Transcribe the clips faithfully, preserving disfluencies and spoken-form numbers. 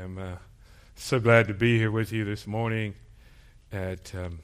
I'm uh, so glad to be here with you this morning at um,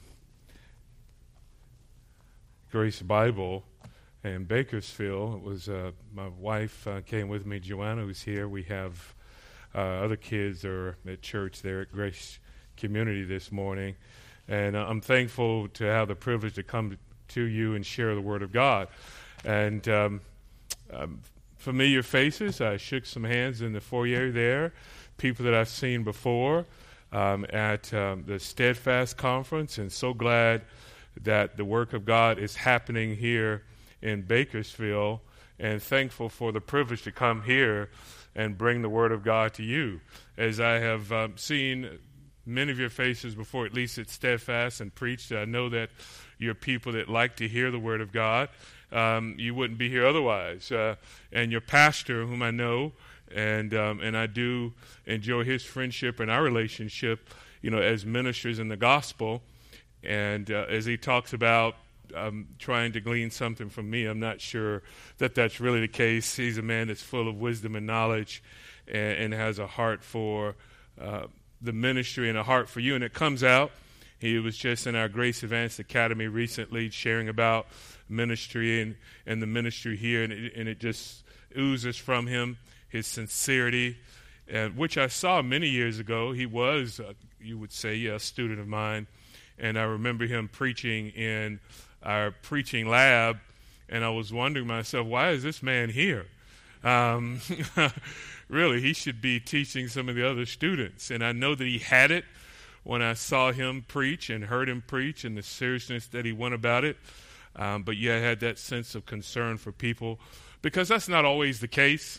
Grace Bible in Bakersfield. It was uh, my wife uh, came with me, Joanna, who's here. We have uh, other kids that are at church there at Grace Community this morning. And uh, I'm thankful to have the privilege to come to you and share the Word of God. And um, um, familiar faces, I shook some hands in the foyer there, people that I've seen before um, at um, the Steadfast Conference, and so glad that the work of God is happening here in Bakersfield, and thankful for the privilege to come here and bring the Word of God to you. As I have um, seen many of your faces before, at least at Steadfast, and preached, I know that you're people that like to hear the Word of God. Um, you wouldn't be here otherwise. Uh, and your pastor, whom I know, and um, and I do enjoy his friendship and our relationship, you know, as ministers in the gospel. And uh, as he talks about um, trying to glean something from me, I'm not sure that that's really the case. He's a man that's full of wisdom and knowledge, and, and has a heart for uh, the ministry and a heart for you. And it comes out. He was just in our Grace Advanced Academy recently sharing about ministry and, and the ministry here, and it, and it just oozes from him, his sincerity, and which I saw many years ago. He was, uh, you would say, yeah, a student of mine, and I remember him preaching in our preaching lab, and I was wondering myself, why is this man here? Um, really, he should be teaching some of the other students, and I know that he had it when I saw him preach and heard him preach and the seriousness that he went about it. Um, but yeah, I had that sense of concern for people, because that's not always the case.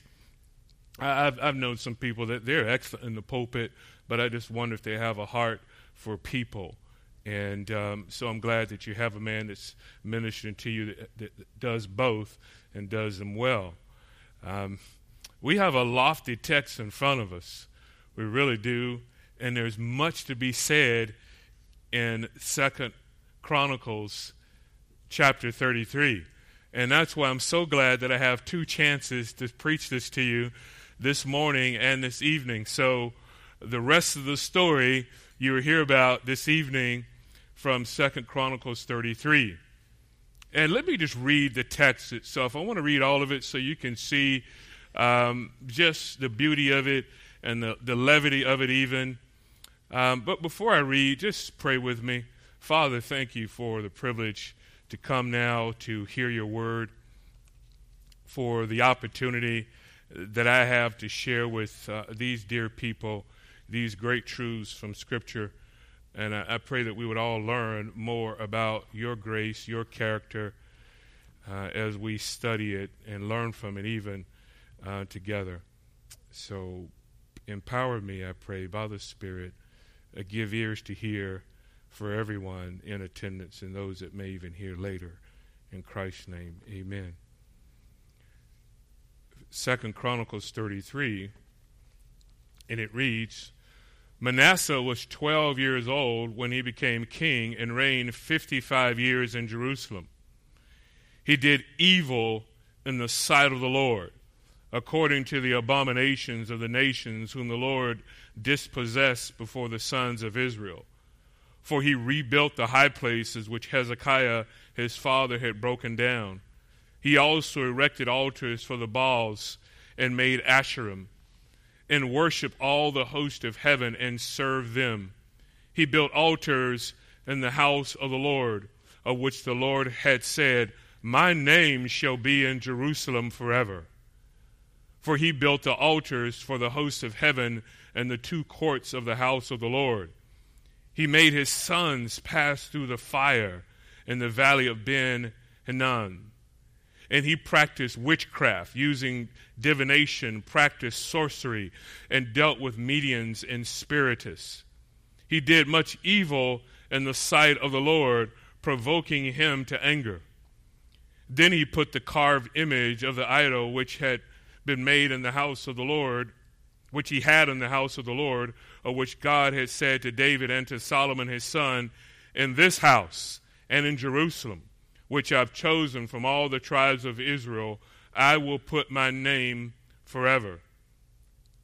I, I've, I've known some people that they're excellent in the pulpit, but I just wonder if they have a heart for people. And um, so I'm glad that you have a man that's ministering to you that, that does both and does them well. Um, we have a lofty text in front of us. We really do. And there's much to be said in Second Chronicles chapter thirty-three. And that's why I'm so glad that I have two chances to preach this to you this morning and this evening. So the rest of the story you will hear about this evening from Second Chronicles thirty-three. And let me just read the text itself. I want to read all of it so you can see um, just the beauty of it and the, the levity of it even. Um, but before I read, just pray with me. Father, thank you for the privilege to come now to hear your word, for the opportunity that I have to share with uh, these dear people these great truths from Scripture. And I, I pray that we would all learn more about your grace, your character, uh, as we study it and learn from it even uh, together. So empower me, I pray, by the Spirit. Uh, give ears to hear for everyone in attendance and those that may even hear later. In Christ's name, amen. Second Chronicles thirty-three, and it reads, Manasseh was twelve years old when he became king and reigned fifty-five years in Jerusalem. He did evil in the sight of the Lord, according to the abominations of the nations whom the Lord dispossessed before the sons of Israel. For he rebuilt the high places which Hezekiah his father had broken down. He also erected altars for the Baals and made Asherim, and worshiped all the host of heaven and served them. He built altars in the house of the Lord, of which the Lord had said, My name shall be in Jerusalem forever. For he built the altars for the hosts of heaven and the two courts of the house of the Lord. He made his sons pass through the fire in the valley of Ben Hinnom. And he practiced witchcraft, using divination, practiced sorcery, and dealt with mediums and spiritists. He did much evil in the sight of the Lord, provoking him to anger. Then he put the carved image of the idol which had been made in the house of the Lord, which he had in the house of the Lord, of which God had said to David and to Solomon his son, In this house and in Jerusalem, which I've chosen from all the tribes of Israel, I will put my name forever.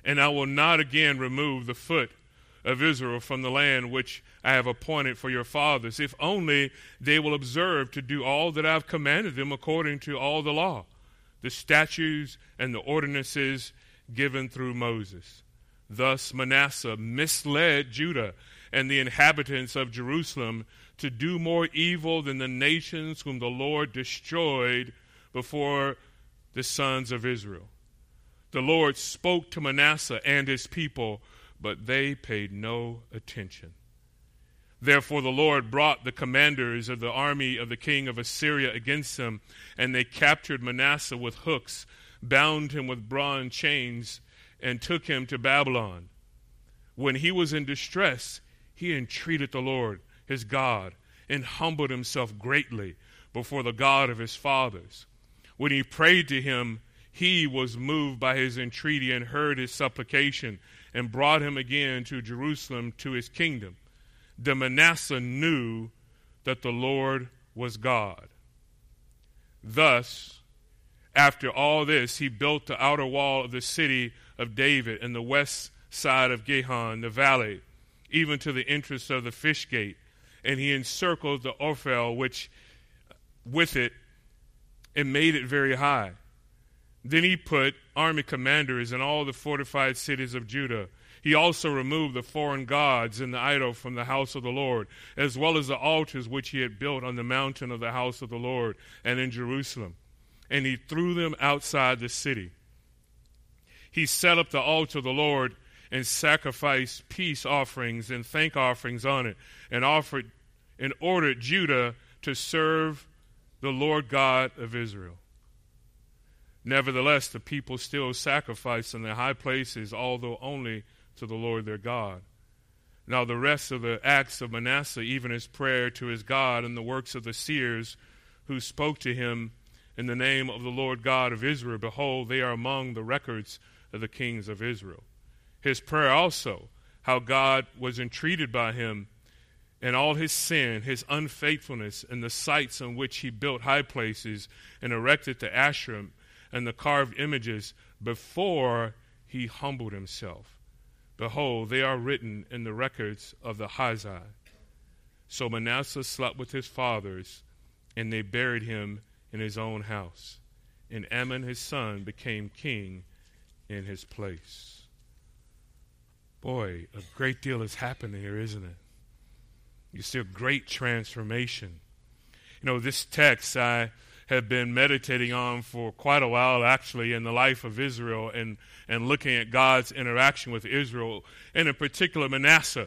and I will not again remove the foot of Israel from the land which I have appointed for your fathers, if only they will observe to do all that I have commanded them according to all the law, the statutes and the ordinances given through Moses. Thus Manasseh misled Judah and the inhabitants of Jerusalem to do more evil than the nations whom the Lord destroyed before the sons of Israel. The Lord spoke to Manasseh and his people, but they paid no attention. Therefore the Lord brought the commanders of the army of the king of Assyria against them, and they captured Manasseh with hooks, bound him with bronze chains, and took him to Babylon. When he was in distress, he entreated the Lord, his God, and humbled himself greatly before the God of his fathers. When he prayed to him, he was moved by his entreaty and heard his supplication, and brought him again to Jerusalem to his kingdom. Then Manasseh knew that the Lord was God. Thus, after all this, he built the outer wall of the city of David and the west side of Gihon, the valley, even to the entrance of the fish gate. And he encircled the Ophel, which with it, and made it very high. Then he put army commanders in all the fortified cities of Judah. He also removed the foreign gods and the idol from the house of the Lord, as well as the altars which he had built on the mountain of the house of the Lord and in Jerusalem. And he threw them outside the city. He set up the altar of the Lord and sacrificed peace offerings and thank offerings on it, and offered and ordered Judah to serve the Lord God of Israel. Nevertheless, the people still sacrificed in the high places, although only to the Lord their God. Now the rest of the acts of Manasseh, even his prayer to his God and the works of the seers who spoke to him in the name of the Lord God of Israel, behold, they are among the records of the kings of Israel. His prayer also, how God was entreated by him, and all his sin, his unfaithfulness, and the sites on which he built high places and erected the Asherim and the carved images before he humbled himself. Behold, they are written in the records of the Hazai. So Manasseh slept with his fathers, and they buried him in his own house. And Amon his son became king in his place. Boy, a great deal has happened here, isn't it? You see a great transformation. You know, this text I have been meditating on for quite a while, actually, in the life of Israel and, and looking at God's interaction with Israel, and in particular Manasseh.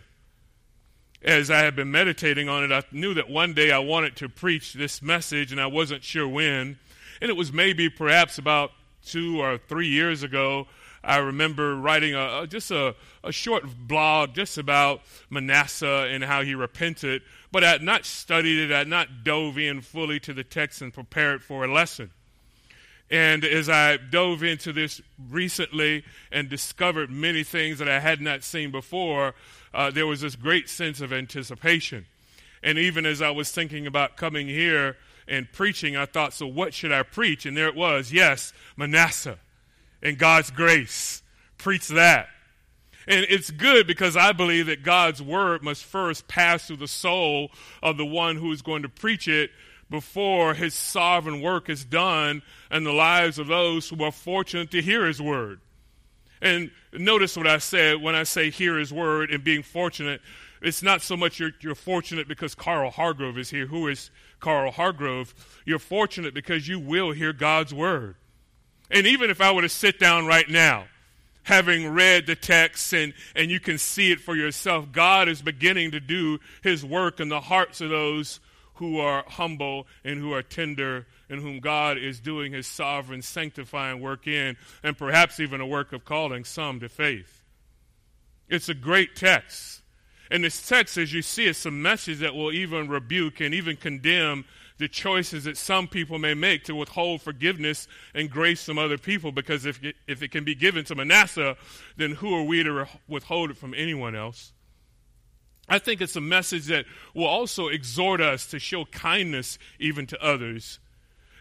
As I have been meditating on it, I knew that one day I wanted to preach this message, and I wasn't sure when. And it was maybe perhaps about two or three years ago. I remember writing a, a, just a, a short blog just about Manasseh and how he repented, but I had not studied it, I had not dove in fully to the text and prepared for a lesson. And as I dove into this recently and discovered many things that I had not seen before, uh, there was this great sense of anticipation. And even as I was thinking about coming here and preaching, I thought, so what should I preach? And there it was, yes, Manasseh. And God's grace. Preach that. And it's good because I believe that God's word must first pass through the soul of the one who is going to preach it before his sovereign work is done in the lives of those who are fortunate to hear his word. And notice what I said when I say hear his word and being fortunate. It's not so much you're, you're fortunate because Carl Hargrove is here. Who is Carl Hargrove? You're fortunate because you will hear God's word. And even if I were to sit down right now, having read the text and, and you can see it for yourself, God is beginning to do his work in the hearts of those who are humble and who are tender and whom God is doing his sovereign sanctifying work in, and perhaps even a work of calling some to faith. It's a great text. And this text, as you see, is some message that will even rebuke and even condemn the choices that some people may make to withhold forgiveness and grace from other people, because if it, if it can be given to Manasseh, then who are we to re- withhold it from anyone else? I think it's a message that will also exhort us to show kindness even to others.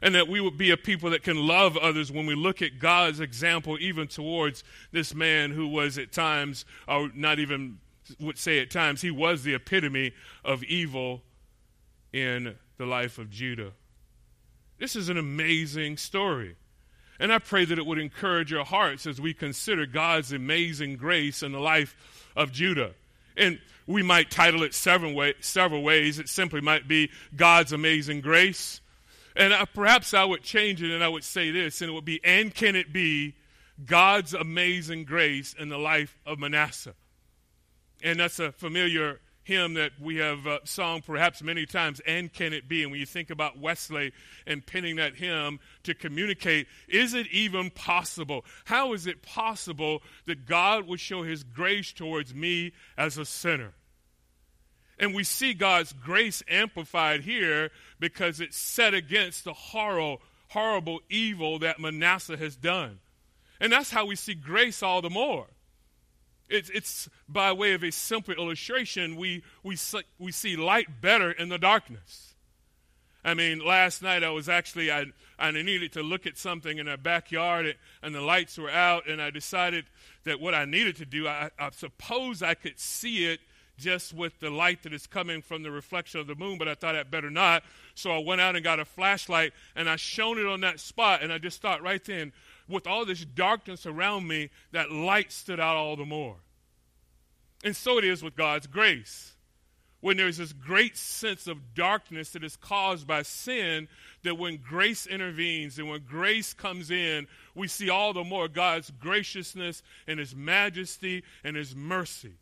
and that we would be a people that can love others when we look at God's example even towards this man who was at times, or not even would say at times, he was the epitome of evil in the life of Judah. This is an amazing story. And I pray that it would encourage your hearts as we consider God's amazing grace in the life of Judah. And we might title it several, way, several ways. It simply might be God's amazing grace. And I, perhaps I would change it and I would say this, and it would be, and can it be God's amazing grace in the life of Manasseh? And that's a familiar hymn that we have uh, sung perhaps many times, and can it be? And when you think about Wesley and penning that hymn to communicate, is it even possible? How is it possible that God would show his grace towards me as a sinner? And we see God's grace amplified here because it's set against the horrible, horrible evil that Manasseh has done. And that's how we see grace all the more. It's, it's by way of a simple illustration, we, we, we see light better in the darkness. I mean, last night I was actually, I, I needed to look at something in our backyard, and the lights were out, and I decided that what I needed to do, I, I suppose I could see it just with the light that is coming from the reflection of the moon, but I thought I'd better not. So I went out and got a flashlight, and I shone it on that spot, and I just thought right then, with all this darkness around me, that light stood out all the more. And so it is with God's grace. When there's this great sense of darkness that is caused by sin, that when grace intervenes and when grace comes in, we see all the more God's graciousness and his majesty and his mercy.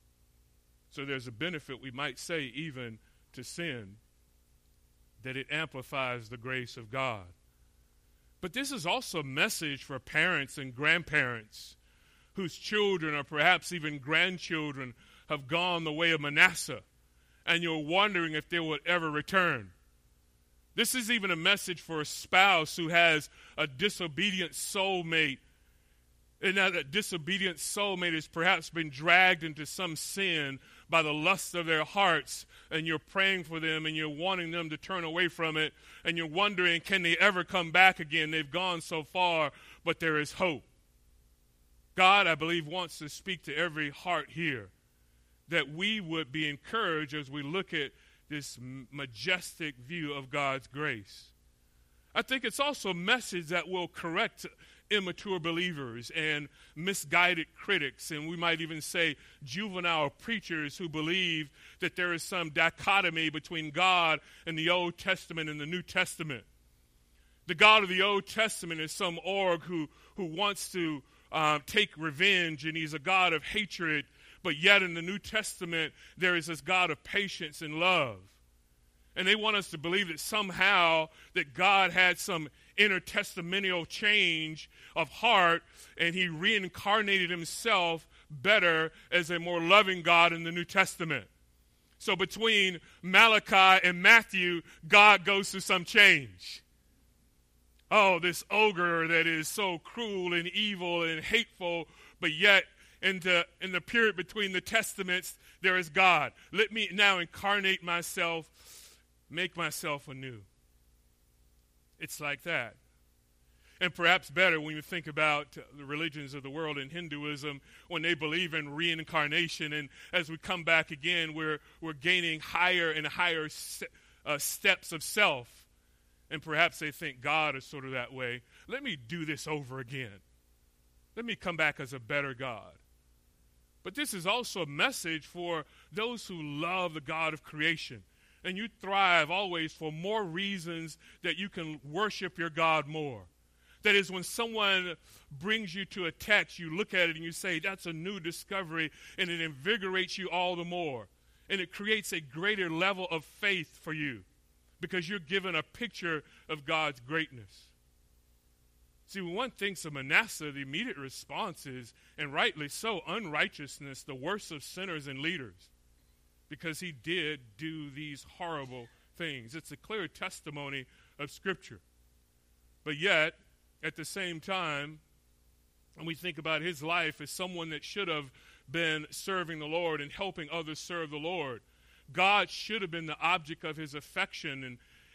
So there's a benefit, we might say, even to sin, that it amplifies the grace of God. But this is also a message for parents and grandparents whose children or perhaps even grandchildren have gone the way of Manasseh, and you're wondering if they would ever return. This is even a message for a spouse who has a disobedient soulmate, and that a disobedient soulmate has perhaps been dragged into some sin by the lust of their hearts, and you're praying for them and you're wanting them to turn away from it, and you're wondering, can they ever come back again? They've gone so far, but there is hope. God, I believe, wants to speak to every heart here, that we would be encouraged as we look at this majestic view of God's grace. I think it's also a message that will correct immature believers and misguided critics, and we might even say juvenile preachers who believe that there is some dichotomy between God and the Old Testament and the New Testament. The God of the Old Testament is some org who, who wants to uh, take revenge, and he's a God of hatred, but yet in the New Testament there is this God of patience and love. And they want us to believe that somehow that God had some intertestamental change of heart, and he reincarnated himself better as a more loving God in the New Testament. So between Malachi and Matthew, God goes through some change. Oh, this ogre that is so cruel and evil and hateful, but yet in the, in the period between the testaments, there is God. Let me now incarnate myself, make myself anew. It's like that. And perhaps better when you think about the religions of the world and Hinduism, when they believe in reincarnation, and as we come back again, we're, we're gaining higher and higher st- uh, steps of self. And perhaps they think God is sort of that way. Let me do this over again. Let me come back as a better God. But this is also a message for those who love the God of creation. And you thrive always for more reasons that you can worship your God more. That is, when someone brings you to a text, you look at it and you say, that's a new discovery, and it invigorates you all the more. And it creates a greater level of faith for you because you're given a picture of God's greatness. See, when one thinks of Manasseh, the immediate response is, and rightly so, unrighteousness, the worst of sinners and leaders, because he did do these horrible things. It's a clear testimony of Scripture. But yet, at the same time, when we think about his life as someone that should have been serving the Lord and helping others serve the Lord, God should have been the object of his affection, and,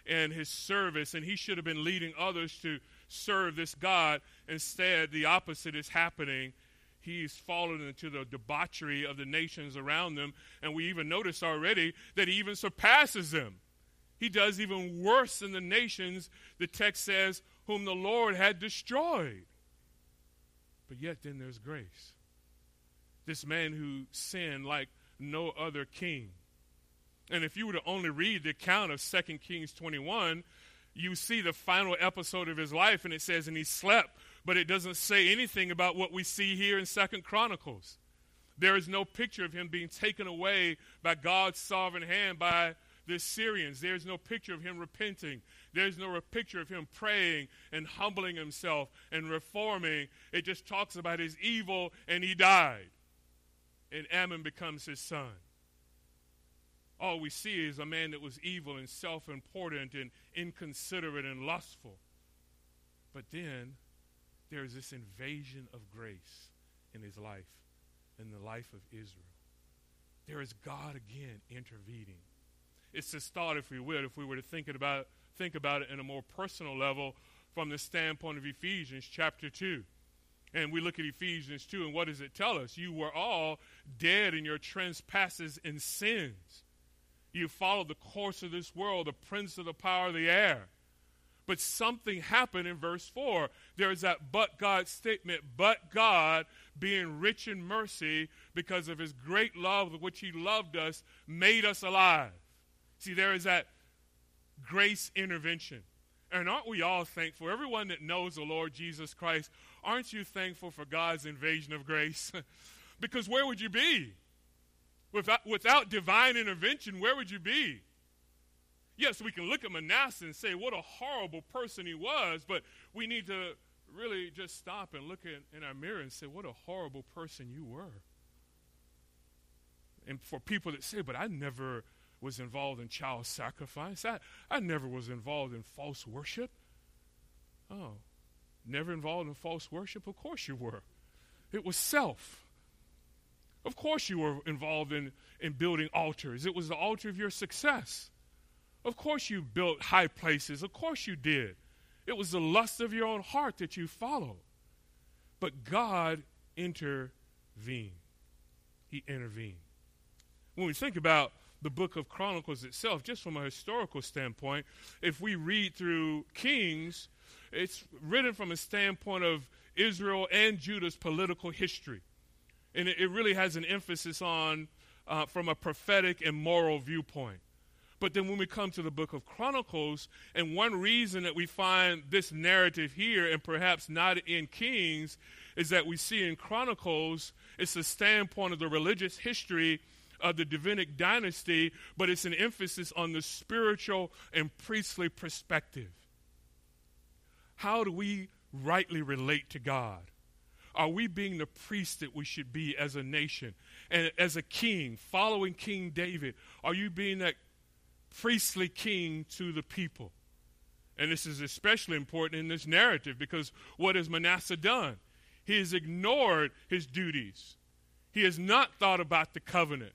in his service, and he should have been leading others to serve this God. Instead, the opposite is happening. He's fallen into the debauchery of the nations around them, and we even notice already that he even surpasses them. He does even worse than the nations, the text says, whom the Lord had destroyed. But yet then there's grace. This man who sinned like no other king. And if you were to only read the account of Second Kings twenty-one, you see the final episode of his life, and it says, and he slept, but it doesn't say anything about what we see here in Second Chronicles. There is no picture of him being taken away by God's sovereign hand by the Assyrians. There's no picture of him repenting. There's no picture of him praying and humbling himself and reforming. It just talks about his evil, and he died. And Ammon becomes his son. All we see is a man that was evil and self-important and inconsiderate and lustful. But then there's this invasion of grace in his life, in the life of Israel. There is God again intervening. It's this thought, if we would, if we were to think about, think about it in a more personal level from the standpoint of Ephesians chapter two. And we look at Ephesians two, and what does it tell us? You were all dead in your trespasses and sins. You followed the course of this world, the prince of the power of the air. But something happened in verse four. There is that but God statement, but God, being rich in mercy, because of his great love with which he loved us, made us alive. See, there is that grace intervention. And aren't we all thankful? Everyone that knows the Lord Jesus Christ, aren't you thankful for God's invasion of grace? Because where would you be? Without, without divine intervention, where would you be? Yes, we can look at Manasseh and say what a horrible person he was, but we need to really just stop and look in, in our mirror and say what a horrible person you were. And for people that say, but I never was involved in child sacrifice. I, I never was involved in false worship. Oh, never involved in false worship? Of course you were. It was self. Of course you were involved in, in building altars. It was the altar of your success. Of course you built high places. Of course you did. It was the lust of your own heart that you followed. But God intervened. He intervened. When we think about the book of Chronicles itself, just from a historical standpoint, if we read through Kings, it's written from a standpoint of Israel and Judah's political history. And it, it really has an emphasis on, uh, from a prophetic and moral viewpoint. But then when we come to the book of Chronicles, and one reason that we find this narrative here and perhaps not in Kings is that we see in Chronicles, it's the standpoint of the religious history of the Davidic dynasty, but it's an emphasis on the spiritual and priestly perspective. How do we rightly relate to God? Are we being the priest that we should be as a nation? And as a king, following King David, are you being that priestly king to the people? And this is especially important in this narrative because what has Manasseh done? He has ignored his duties. He has not thought about the covenant.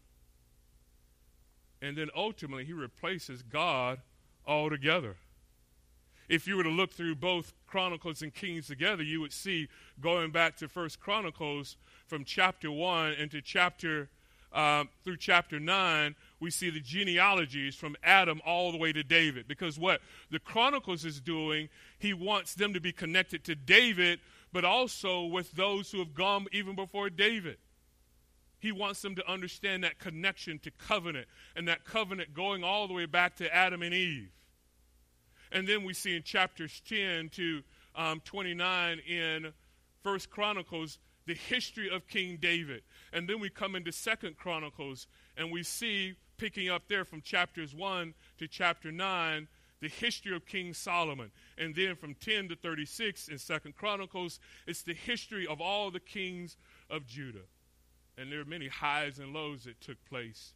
And then ultimately he replaces God altogether. If you were to look through both Chronicles and Kings together, you would see, going back to First Chronicles, from chapter one into chapter um, through chapter nine, we see the genealogies from Adam all the way to David. Because what the Chronicles is doing, he wants them to be connected to David, but also with those who have gone even before David. He wants them to understand that connection to covenant, and that covenant going all the way back to Adam and Eve. And then we see in chapters ten to um, twenty-nine in First Chronicles the history of King David. And then we come into Second Chronicles, and we see, picking up there from chapters one to chapter nine, the history of King Solomon. And then from ten to thirty-six in Second Chronicles, it's the history of all the kings of Judah. And there are many highs and lows that took place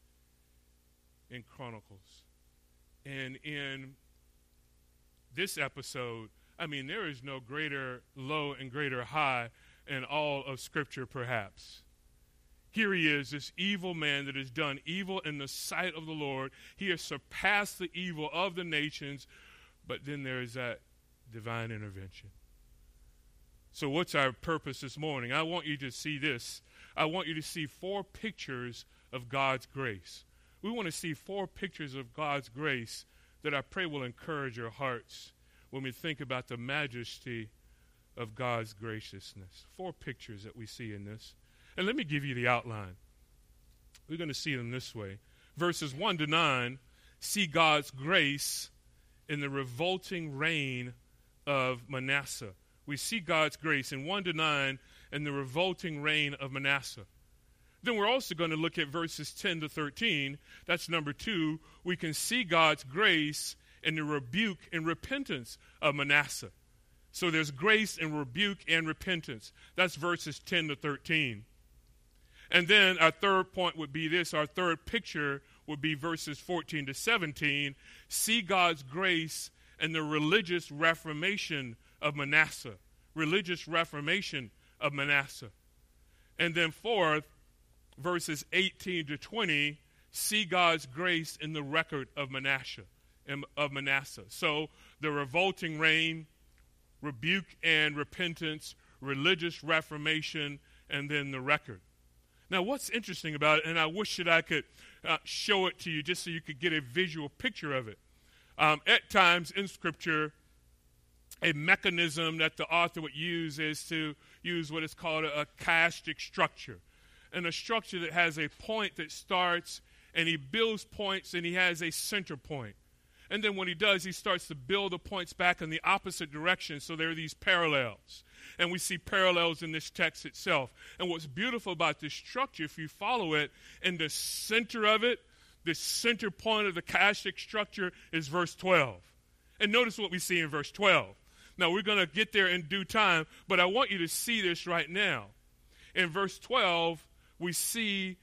in Chronicles. And in this episode, I mean, there is no greater low and greater high in all of Scripture, perhaps. Here he is, this evil man that has done evil in the sight of the Lord. He has surpassed the evil of the nations, But then there is that divine intervention. So what's our purpose this morning? I want you to see this. I want you to see four pictures of God's grace. We want to see four pictures of God's grace that I pray will encourage your hearts when we think about the majesty of God's graciousness. Four pictures that we see in this. And let me give you the outline. We're going to see them this way. Verses one to nine, see God's grace in the revolting reign of Manasseh. We see God's grace in one to nine in the revolting reign of Manasseh. Then we're also going to look at verses ten to thirteen. That's number two. We can see God's grace in the rebuke and repentance of Manasseh. So there's grace and rebuke and repentance. That's verses ten to thirteen. And then our third point would be this. Our third picture would be verses fourteen to seventeen. See God's grace in the religious reformation of Manasseh. Religious reformation of Manasseh. And then fourth, verses eighteen to twenty, see God's grace in the record of Manasseh. Of Manasseh. So the revolting reign, rebuke and repentance, religious reformation, and then the record. Now, what's interesting about it, and I wish that I could uh, show it to you just so you could get a visual picture of it. Um, at times in Scripture, a mechanism that the author would use is to use what is called a, a chiastic structure. And a structure that has a point that starts, and he builds points, and he has a center point. And then when he does, he starts to build the points back in the opposite direction, so there are these parallels. And we see parallels in this text itself. And what's beautiful about this structure, if you follow it, in the center of it, the center point of the chiastic structure is verse twelve. And notice what we see in verse twelve. Now, we're going to get there in due time, but I want you to see this right now. In verse twelve, we see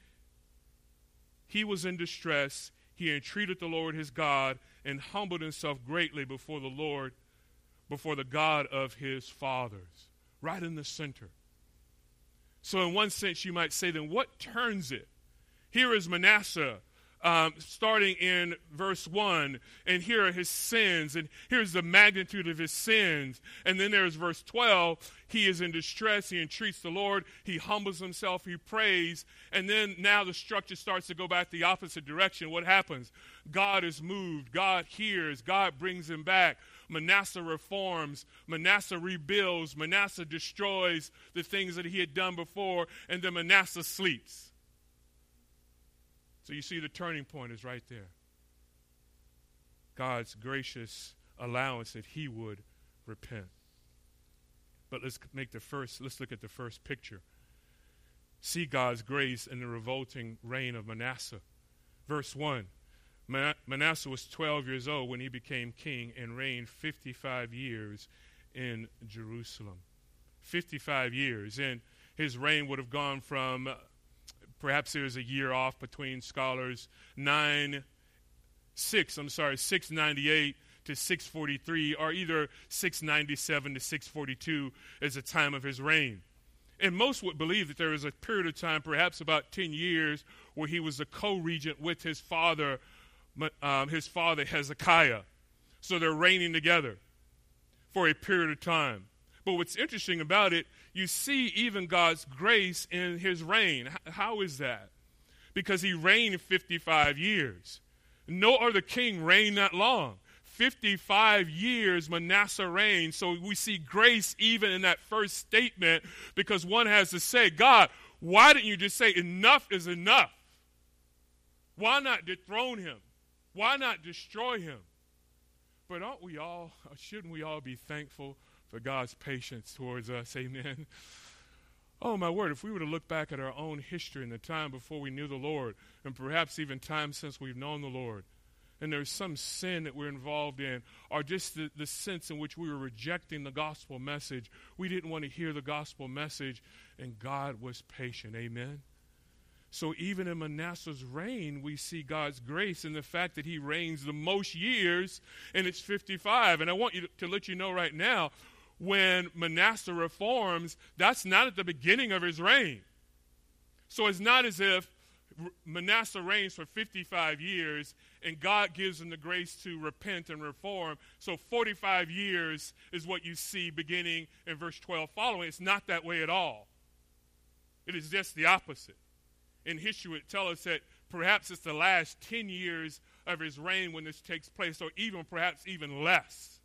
he was in distress. He entreated the Lord his God and humbled himself greatly before the Lord, before the God of his fathers. Right in the center. So in one sense, you might say, then what turns it? Here is Manasseh, um, starting in verse one, and here are his sins, and here's the magnitude of his sins. And then there's verse twelve. He is in distress. He entreats the Lord. He humbles himself. He prays. And then now the structure starts to go back the opposite direction. What happens? God is moved. God hears. God brings him back. Manasseh reforms. Manasseh rebuilds. Manasseh destroys the things that he had done before. And then Manasseh sleeps. So you see the turning point is right there. God's gracious allowance that he would repent. But let's make the first, let's look at the first picture. See God's grace in the revolting reign of Manasseh. Verse one, Manasseh was twelve years old when he became king and reigned fifty-five years in Jerusalem. fifty-five years. And his reign would have gone from, uh, perhaps there was a year off between scholars, nine, six, I'm sorry, six ninety-eight to six forty-three, or either six ninety-seven to six forty-two as the time of his reign. And most would believe that there was a period of time, perhaps about ten years, where he was a co-regent with his father, um, his father Hezekiah. So they're reigning together for a period of time. But what's interesting about it, you see even God's grace in his reign. H- how is that? Because he reigned fifty-five years. No other king reigned that long. fifty-five years Manasseh reigned. So we see grace even in that first statement, because one has to say, God, why didn't you just say enough is enough? Why not dethrone him? Why not destroy him? But aren't we all, shouldn't we all be thankful for God's patience towards us? Amen. Oh, my word, if we were to look back at our own history in the time before we knew the Lord, and perhaps even time since we've known the Lord, and there's some sin that we're involved in, or just the, the sense in which we were rejecting the gospel message, we didn't want to hear the gospel message, and God was patient. Amen. So even in Manasseh's reign, we see God's grace in the fact that he reigns the most years, and it's fifty-five. And I want you to, to let you know right now, when Manasseh reforms, that's not at the beginning of his reign. So it's not as if Manasseh reigns for fifty-five years, and God gives him the grace to repent and reform. So forty-five years is what you see beginning in verse twelve following. It's not that way at all. It is just the opposite. In history, it tells us that perhaps it's the last ten years of his reign when this takes place, or even perhaps even less.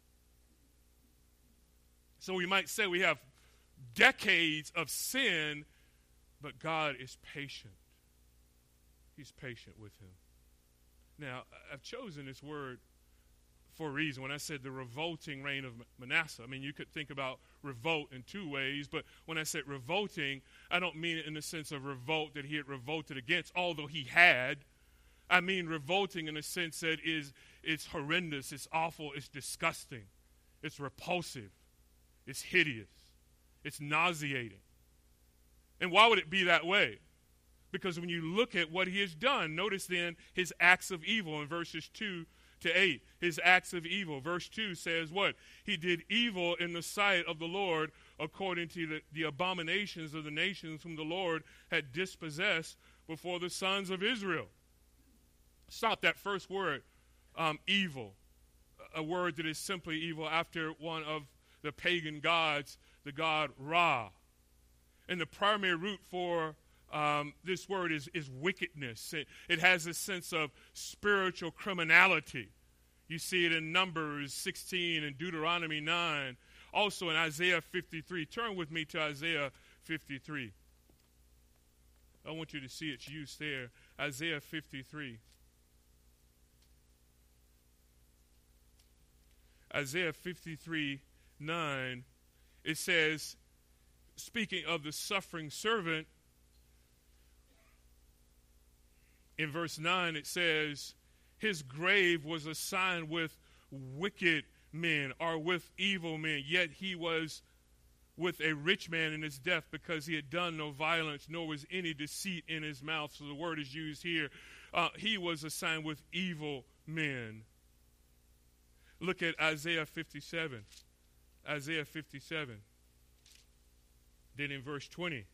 So we might say we have decades of sin, but God is patient. He's patient with him. Now, I've chosen this word for a reason. When I said the revolting reign of Manasseh, I mean, you could think about revolt in two ways, but when I said revolting, I don't mean it in the sense of revolt that he had revolted against, although he had. I mean revolting in the sense that is it's horrendous, it's awful, it's disgusting, it's repulsive, it's hideous, it's nauseating. And why would it be that way? Because when you look at what he has done, notice then his acts of evil in verses two to eight. His acts of evil. Verse two says what? He did evil in the sight of the Lord according to the, the abominations of the nations whom the Lord had dispossessed before the sons of Israel. Stop that first word, um, evil. A word that is simply evil after one of the pagan gods, the god Ra. And the primary root for Um, this word is, is wickedness. It, it has a sense of spiritual criminality. You see it in Numbers sixteen and Deuteronomy nine. Also in Isaiah fifty-three. Turn with me to Isaiah fifty-three. I want you to see its use there. Isaiah fifty-three. Isaiah fifty-three, nine. It says, speaking of the suffering servant, in verse nine, it says, his grave was assigned with wicked men or with evil men, yet he was with a rich man in his death because he had done no violence, nor was any deceit in his mouth. So the word is used here. Uh, he was assigned with evil men. Look at Isaiah fifty-seven. Isaiah fifty-seven. Then in verse twenty.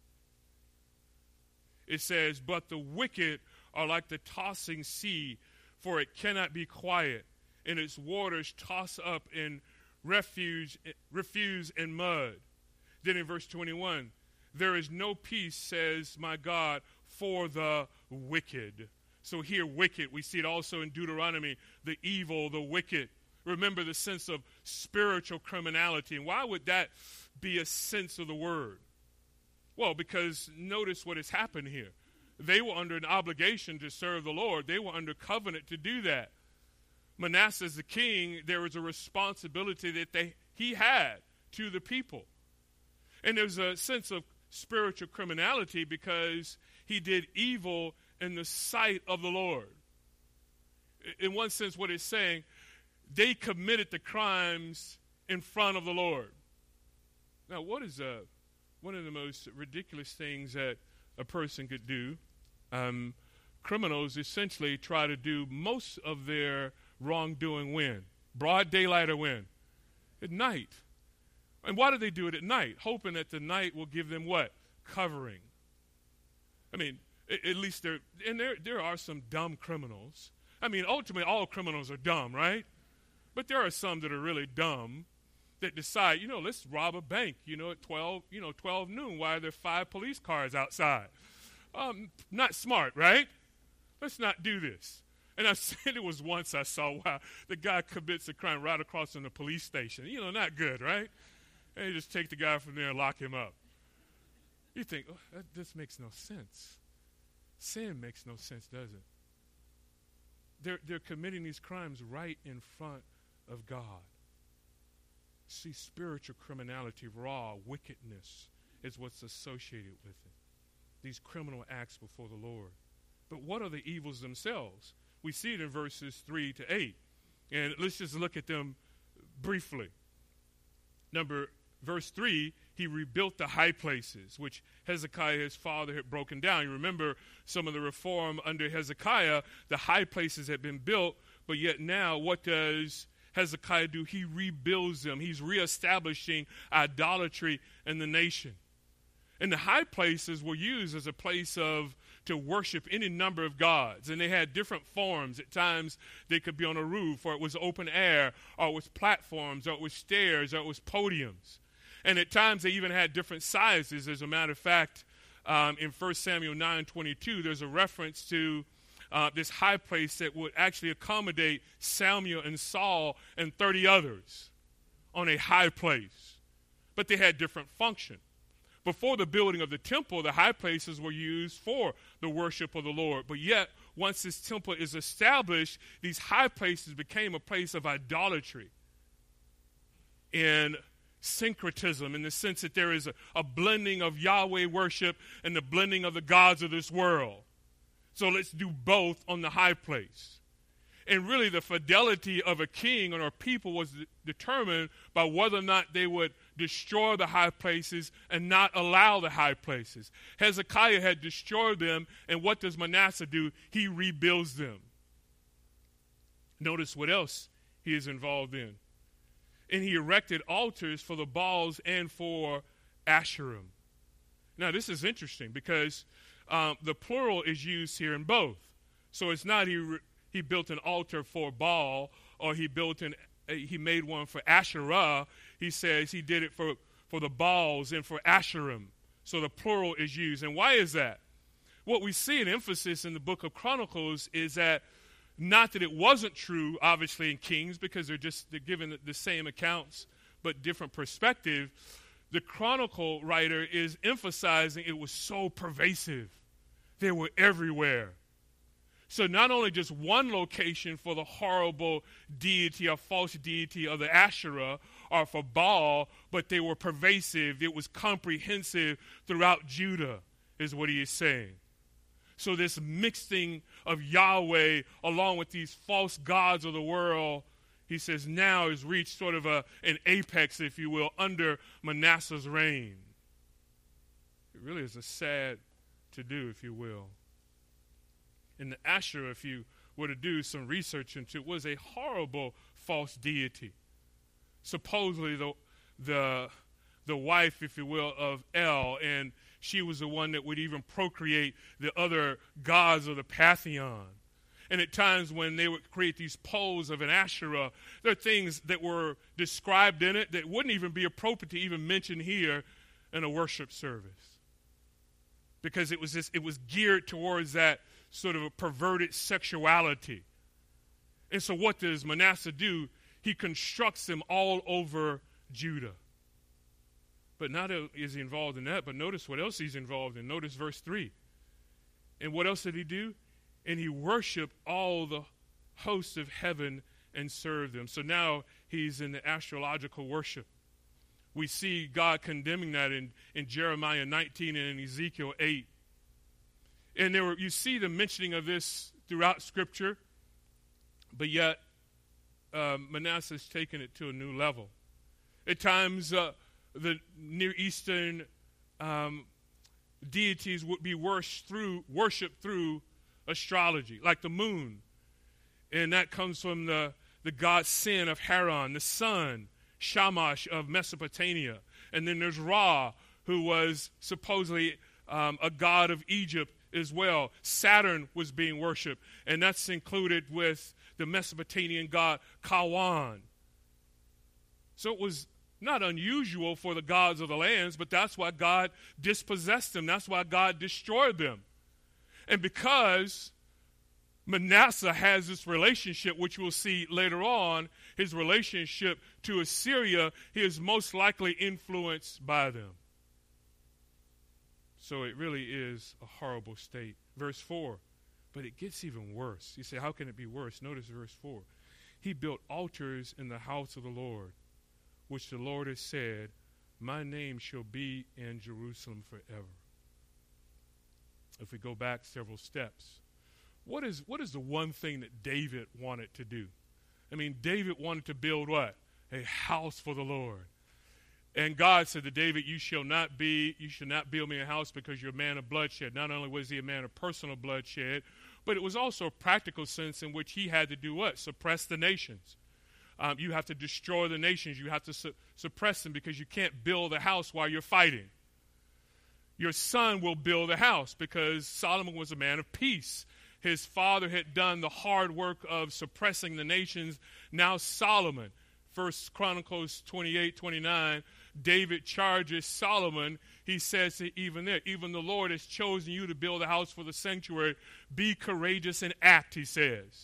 It says, but the wicked are like the tossing sea, for it cannot be quiet, and its waters toss up in refuge, refuse in mud. Then in verse twenty-one, there is no peace, says my God, for the wicked. So here, wicked, we see it also in Deuteronomy, the evil, the wicked. Remember the sense of spiritual criminality. And why would that be a sense of the word? Well, because notice what has happened here. They were under an obligation to serve the Lord. They were under covenant to do that. Manasseh, as the king, there was a responsibility that they he had to the people. And there's a sense of spiritual criminality because he did evil in the sight of the Lord. In one sense, what it's saying, they committed the crimes in front of the Lord. Now, what is a... one of the most ridiculous things that a person could do, um, criminals essentially try to do most of their wrongdoing when? Broad daylight or when? At night. And why do they do it at night? Hoping that the night will give them what? Covering. I mean, at, at least there, and there, there are some dumb criminals. I mean, ultimately all criminals are dumb, right? But there are some that are really dumb that decide, you know, let's rob a bank, you know, at twelve, you know, twelve noon. Why are there five police cars outside? Um, not smart, right? Let's not do this. And I said it was once I saw, wow, the guy commits a crime right across from the police station. You know, not good, right? And you just take the guy from there and lock him up. You think, oh, that, this makes no sense. Sin makes no sense, does it? They're, they're committing these crimes right in front of God. See, spiritual criminality, raw wickedness is what's associated with it. These criminal acts before the Lord. But what are the evils themselves? We see it in verses three to eight. And let's just look at them briefly. Number, verse three, he rebuilt the high places, which Hezekiah, his father, had broken down. You remember some of the reform under Hezekiah, the high places had been built, but yet now what does Hezekiah do? He rebuilds them. He's reestablishing idolatry in the nation. And the high places were used as a place of to worship any number of gods. And they had different forms. At times, they could be on a roof, or it was open air, or it was platforms, or it was stairs, or it was podiums. And at times, they even had different sizes. As a matter of fact, um, in First Samuel nine twenty-two, there's a reference to uh, this high place that would actually accommodate Samuel and Saul and thirty others on a high place. But they had different function. Before the building of the temple, the high places were used for the worship of the Lord. But yet, once this temple is established, these high places became a place of idolatry and syncretism, in the sense that there is a, a blending of Yahweh worship and the blending of the gods of this world. So let's do both on the high place. And really, the fidelity of a king or a people was de- determined by whether or not they would destroy the high places and not allow the high places. Hezekiah had destroyed them, and what does Manasseh do? He rebuilds them. Notice what else he is involved in. And he erected altars for the Baals and for Asherim. Now, this is interesting because um, the plural is used here in both. So it's not he re- he built an altar for Baal, or he built an uh, he made one for Asherah. He says he did it for, for the Baals and for Asherim. So the plural is used. And why is that? What we see an emphasis in the book of Chronicles is that, not that it wasn't true, obviously, in Kings, because they're just they're given the, the same accounts, but different perspective. The Chronicle writer is emphasizing it was so pervasive. They were everywhere. So not only just one location for the horrible deity or false deity of the Asherah or for Baal, but they were pervasive. It was comprehensive throughout Judah, is what he is saying. So this mixing of Yahweh along with these false gods of the world, he says, now has reached sort of a, an apex, if you will, under Manasseh's reign. It really is a sad to do, if you will. And the Asherah, if you were to do some research into it, was a horrible false deity. Supposedly the the the wife, if you will, of El, and she was the one that would even procreate the other gods of the pantheon. And at times when they would create these poles of an Asherah, there are things that were described in it that wouldn't even be appropriate to even mention here in a worship service. Because it was just, it was geared towards that sort of a perverted sexuality. And so what does Manasseh do? He constructs them all over Judah. But not only is he involved in that, but notice what else he's involved in. Notice verse three. And what else did he do? And he worshiped all the hosts of heaven and served them. So now he's in the astrological worship. We see God condemning that in, in Jeremiah nineteen and in Ezekiel eight. And there were, you see the mentioning of this throughout Scripture, but yet uh, Manasseh's taken it to a new level. At times, uh, the Near Eastern um, deities would be worshipped through, worshipped through astrology, like the moon. And that comes from the, the god Sin of Haran, the sun, Shamash of Mesopotamia. And then there's Ra, who was supposedly um, a god of Egypt as well. Saturn was being worshipped, and that's included with the Mesopotamian god Kawan. So it was not unusual for the gods of the lands, but that's why God dispossessed them. That's why God destroyed them. And because Manasseh has this relationship, which we'll see later on, his relationship to Assyria, he is most likely influenced by them. So it really is a horrible state. Verse four, but it gets even worse. You say, how can it be worse? Notice verse four. He built altars in the house of the Lord, which the Lord has said, my name shall be in Jerusalem forever. If we go back several steps, what is what is the one thing that David wanted to do? I mean, David wanted to build what? A house for the Lord. And God said to David, you shall not be, you shall not build me a house because you're a man of bloodshed. Not only was he a man of personal bloodshed, but it was also a practical sense in which he had to do what? Suppress the nations. Um, you have to destroy the nations. You have to su- suppress them because you can't build a house while you're fighting. your son will build a house, because Solomon was a man of peace. His father had done the hard work of suppressing the nations. Now Solomon, First Chronicles twenty-eight, twenty-nine, David charges Solomon. He says to even there, even the Lord has chosen you to build a house for the sanctuary. Be courageous and act, he says.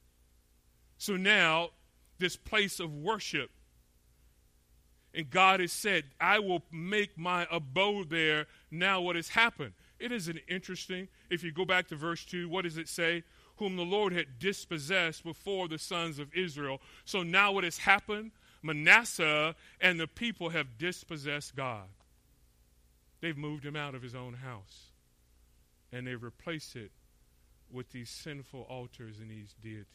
So now, this place of worship, and God has said, I will make my abode there. Now what has happened? It isn't interesting. If you go back to verse two, what does it say? Whom the Lord had dispossessed before the sons of Israel. So now what has happened? Manasseh and the people have dispossessed God. They've moved him out of his own house. And they've replaced it with these sinful altars and these deities.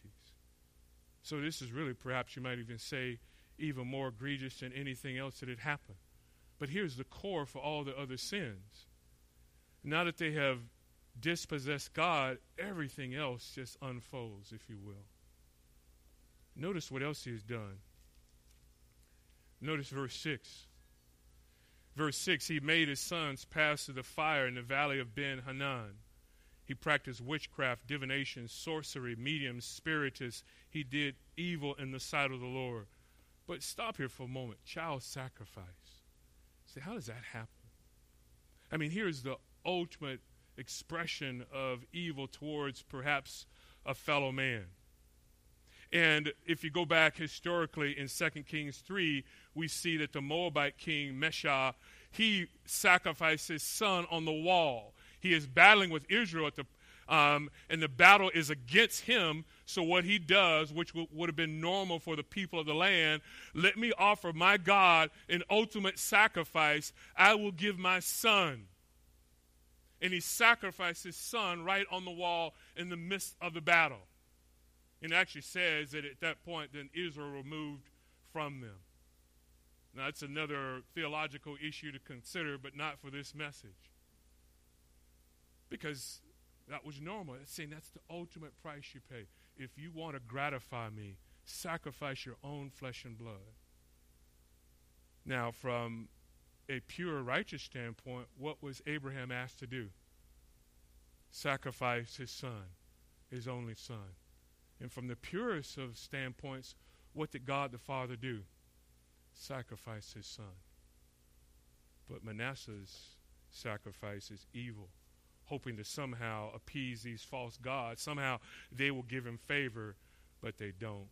So this is really, perhaps you might even say, even more egregious than anything else that had happened. But here's the core for all the other sins. Now that they have dispossessed God, everything else just unfolds, if you will. Notice what else he has done. Notice verse six. Verse six, he made his sons pass through the fire in the valley of Ben-Hanan. He practiced witchcraft, divination, sorcery, mediums, spiritists. He did evil in the sight of the Lord. But stop here for a moment. Child sacrifice. See, how does that happen? I mean, here's the ultimate expression of evil towards perhaps a fellow man. And if you go back historically in Second Kings three, we see that the Moabite king, Meshach, he sacrificed his son on the wall. He is battling with Israel, at the, um, and the battle is against him. So what he does, which w- would have been normal for the people of the land, let me offer my God an ultimate sacrifice. I will give my son. And he sacrificed his son right on the wall in the midst of the battle. And it actually says that at that point, then Israel removed from them. Now, that's another theological issue to consider, but not for this message. Because that was normal. It's saying that's the ultimate price you pay. If you want to gratify me, sacrifice your own flesh and blood. Now, from a pure righteous standpoint, what was Abraham asked to do? Sacrifice his son, his only son. And from the purest of standpoints, what did God the Father do? Sacrifice his son. But Manasseh's sacrifice is evil, hoping to somehow appease these false gods. Somehow they will give him favor, but they don't.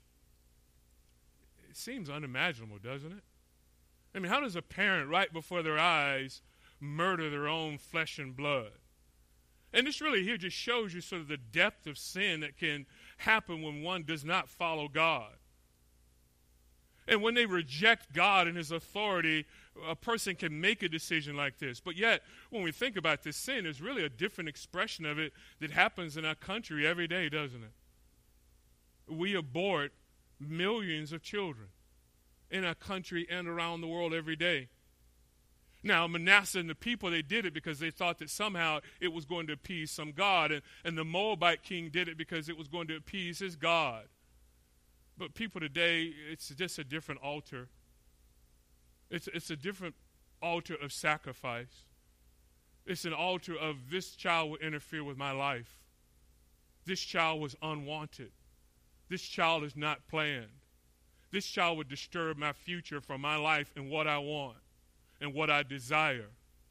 It seems unimaginable, doesn't it? I mean, how does a parent right before their eyes murder their own flesh and blood? And this really here just shows you sort of the depth of sin that can happen when one does not follow God. And when they reject God and his authority, a person can make a decision like this. But yet, when we think about this sin, there's really a different expression of it that happens in our country every day, doesn't it? We abort millions of children in our country and around the world every day. Now, Manasseh and the people, they did it because they thought that somehow it was going to appease some god. And, and the Moabite king did it because it was going to appease his god. But people today, it's just a different altar. It's, it's a different altar of sacrifice. It's an altar of this child will interfere with my life. This child was unwanted. This child is not planned. This child would disturb my future for my life and what I want and what I desire.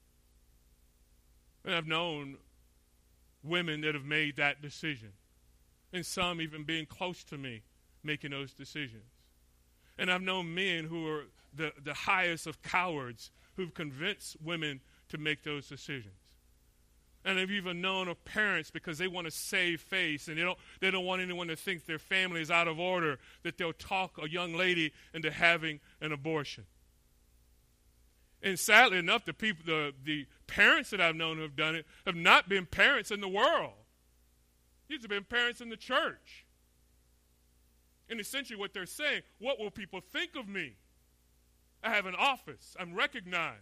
And I've known women that have made that decision, and some even being close to me making those decisions. And I've known men who are the, the highest of cowards who've convinced women to make those decisions. And I've even known of parents, because they want to save face and they don't they don't want anyone to think their family is out of order, that they'll talk a young lady into having an abortion. And sadly enough, the people, the, the parents that I've known who have done it have not been parents in the world. These have been parents in the church. And essentially what they're saying, what will people think of me? I have an office. I'm recognized.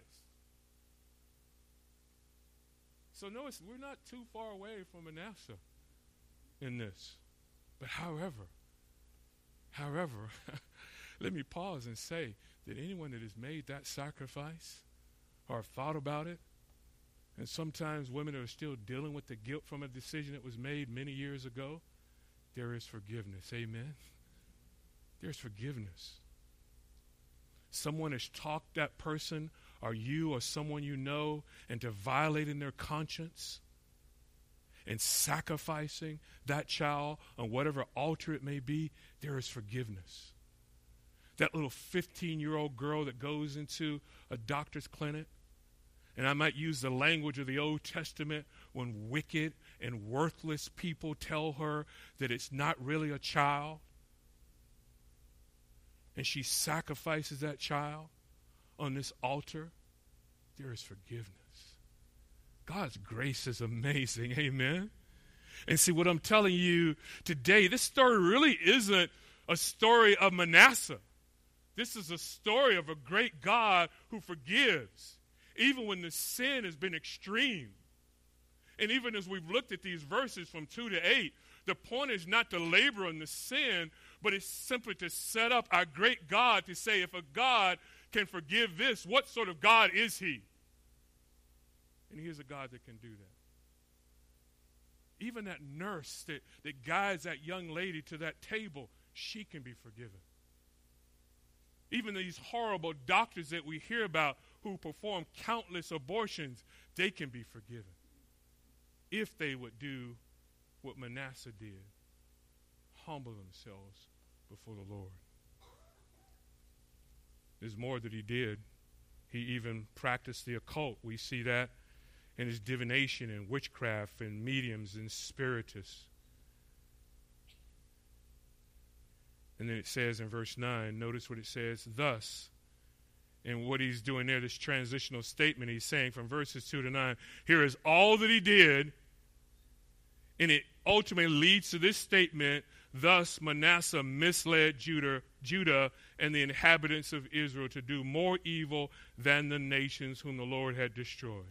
So notice, we're not too far away from Manasseh in this. But however, however, let me pause and say that anyone that has made that sacrifice or thought about it And sometimes women are still dealing with the guilt from a decision that was made many years ago. There is forgiveness. Amen. There's forgiveness. Someone has talked that person or you or someone you know into violating their conscience and sacrificing that child on whatever altar it may be. There is forgiveness. That little fifteen-year-old girl that goes into a doctor's clinic, and I might use the language of the Old Testament when wicked and worthless people tell her that it's not really a child, and she sacrifices that child on this altar. There is forgiveness. God's grace is amazing. Amen. And see, what I'm telling you today, this story really isn't a story of Manasseh. This is a story of a great God who forgives, even when the sin has been extreme. And even as we've looked at these verses from two to eight, the point is not to labor on the sin, but it's simply to set up our great God to say, if a God can forgive this, what sort of God is he? And he is a God that can do that. Even that nurse that, that guides that young lady to that table, she can be forgiven. Even these horrible doctors that we hear about who perform countless abortions, they can be forgiven if they would do what Manasseh did, humble themselves before the Lord. There's more that he did. He even practiced the occult. We see that in his divination and witchcraft and mediums and spiritists. And then it says in verse nine, notice what it says, thus, and what he's doing there, this transitional statement, he's saying from verses two to nine, here is all that he did, and it ultimately leads to this statement, thus Manasseh misled Judah, Judah and the inhabitants of Israel to do more evil than the nations whom the Lord had destroyed.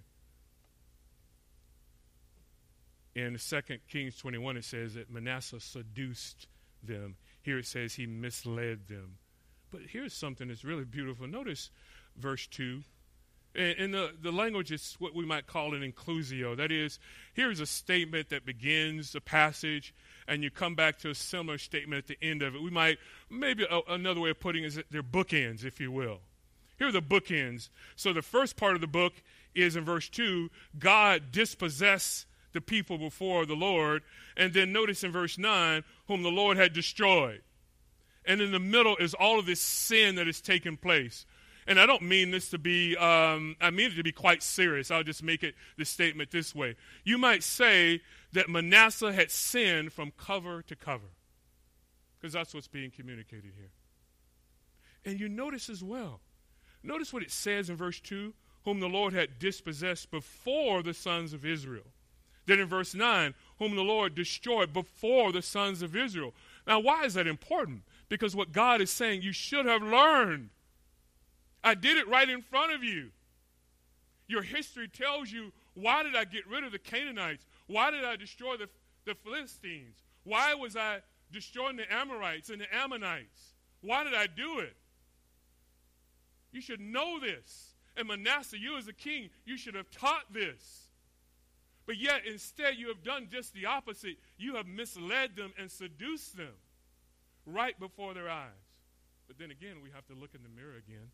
In Second Kings twenty-one, it says that Manasseh seduced them. Here it says he misled them. But here's something that's really beautiful. Notice verse two. And, and the, the language is what we might call an inclusio. That is, here's a statement that begins the passage, and you come back to a similar statement at the end of it. We might, maybe a, another way of putting it is that they're bookends, if you will. Here are the bookends. So the first part of the book is in verse two, God dispossessed the people before the Lord. And then notice in verse nine, whom the Lord had destroyed. And in the middle is all of this sin that has taken place. And I don't mean this to be, um, I mean it to be quite serious. I'll just make it the statement this way. You might say that Manasseh had sinned from cover to cover, because that's what's being communicated here. And you notice as well, notice what it says in verse two, whom the Lord had dispossessed before the sons of Israel. Then in verse nine, whom the Lord destroyed before the sons of Israel. Now, why is that important? Because what God is saying, you should have learned. I did it right in front of you. Your history tells you, why did I get rid of the Canaanites? Why did I destroy the, the Philistines? Why was I destroying the Amorites and the Ammonites? Why did I do it? You should know this. And Manasseh, you as a king, you should have taught this. But yet, instead, you have done just the opposite. You have misled them and seduced them right before their eyes. But then again, we have to look in the mirror again.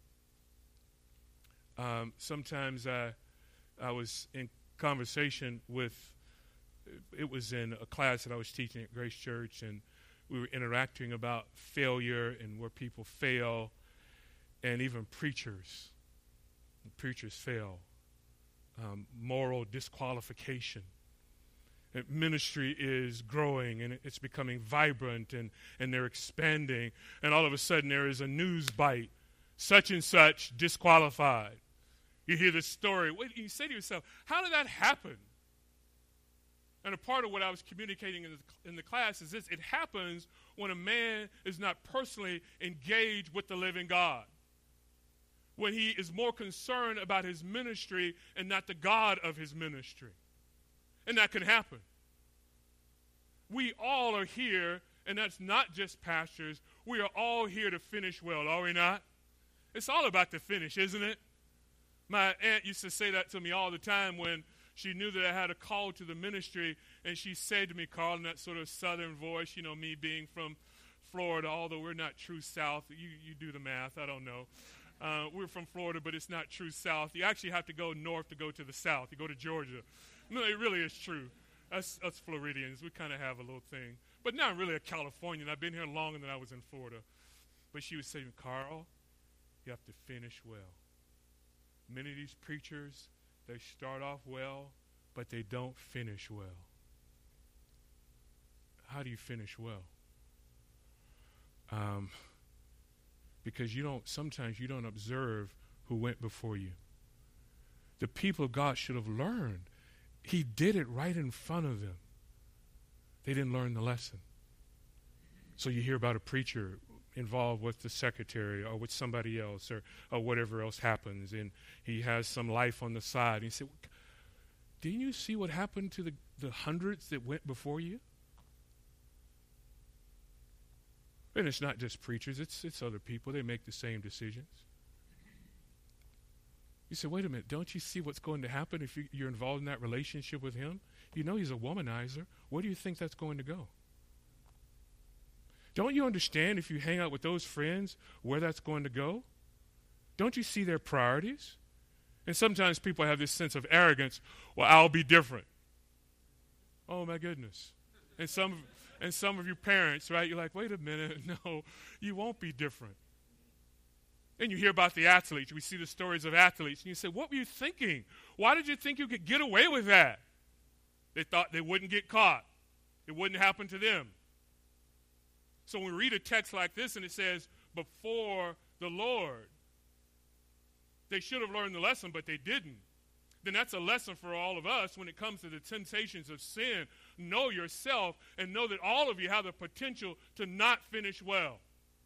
Um, sometimes I, I was in conversation with, it was in a class that I was teaching at Grace Church, and we were interacting about failure and where people fail, and even preachers. Preachers fail. Um, moral disqualification. And ministry is growing and it's becoming vibrant and, and they're expanding, and all of a sudden there is a news bite. Such and such disqualified. You hear this story. Wait, you say to yourself, how did that happen? And a part of what I was communicating in the, in the class is this. It happens when a man is not personally engaged with the living God. When he is more concerned about his ministry and not the God of his ministry. And that can happen. We all are here, and that's not just pastors. We are all here to finish well, are we not? It's all about the finish, isn't it? My aunt used to say that to me all the time when She knew that I had a call to the ministry, and she said to me, Carl, in that sort of southern voice, you know, me being from Florida, although we're not true South. You, you do the math. I don't know. Uh, we're from Florida, but it's not true South. You actually have to go north to go to the South. You go to Georgia. No, it really is true. Us, us Floridians, we kind of have a little thing. But not really a Californian. I've been here longer than I was in Florida. But she was saying, Carl, you have to finish well. Many of these preachers, they start off well, but they don't finish well. How do you finish well? Um, because you don't, sometimes you don't observe who went before you. The people of God should have learned. He did it right in front of them. They didn't learn the lesson. So you hear about a preacher involved with the secretary or with somebody else or, or whatever else happens, and he has some life on the side. And you say, didn't you see what happened to the, the hundreds that went before you? And it's not just preachers, it's it's other people. They make the same decisions. You say, wait a minute, don't you see what's going to happen if you, you're involved in that relationship with him? You know he's a womanizer. Where do you think that's going to go? Don't you understand if you hang out with those friends where that's going to go? Don't you see their priorities? And sometimes people have this sense of arrogance. Well, I'll be different. Oh, my goodness. And some, and some of you parents, right, you're like, wait a minute. No, you won't be different. And you hear about the athletes. We see the stories of athletes. And you say, what were you thinking? Why did you think you could get away with that? They thought they wouldn't get caught. It wouldn't happen to them. So when we read a text like this and it says, before the Lord, they should have learned the lesson, but they didn't. Then that's a lesson for all of us when it comes to the temptations of sin. Know yourself and know that all of you have the potential to not finish well.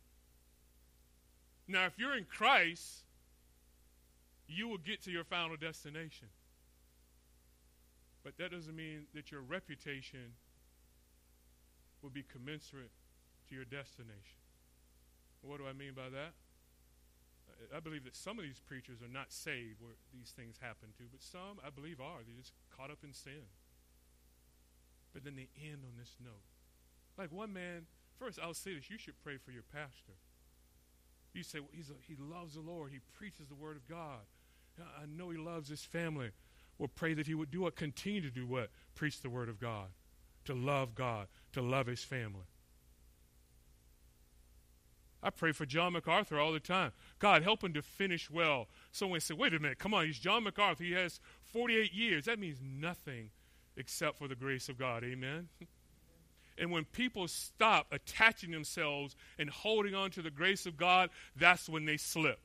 Now, if you're in Christ, you will get to your final destination. But that doesn't mean that your reputation will be commensurate to your destination. What do I mean by that? I believe that some of these preachers are not saved where these things happen to, but some, I believe, are. They're just caught up in sin. But then they end on this note. Like one man, first I'll say this, you should pray for your pastor. You say, well, he's a, he loves the Lord. He preaches the word of God. I know he loves his family. Well, pray that he would do what? Continue to do what? Preach the word of God. To love God. To love his family. I pray for John MacArthur all the time. God, help him to finish well. Someone say, wait a minute, come on, he's John MacArthur. He has forty-eight years. That means nothing except for the grace of God. Amen? And when people stop attaching themselves and holding on to the grace of God, that's when they slip.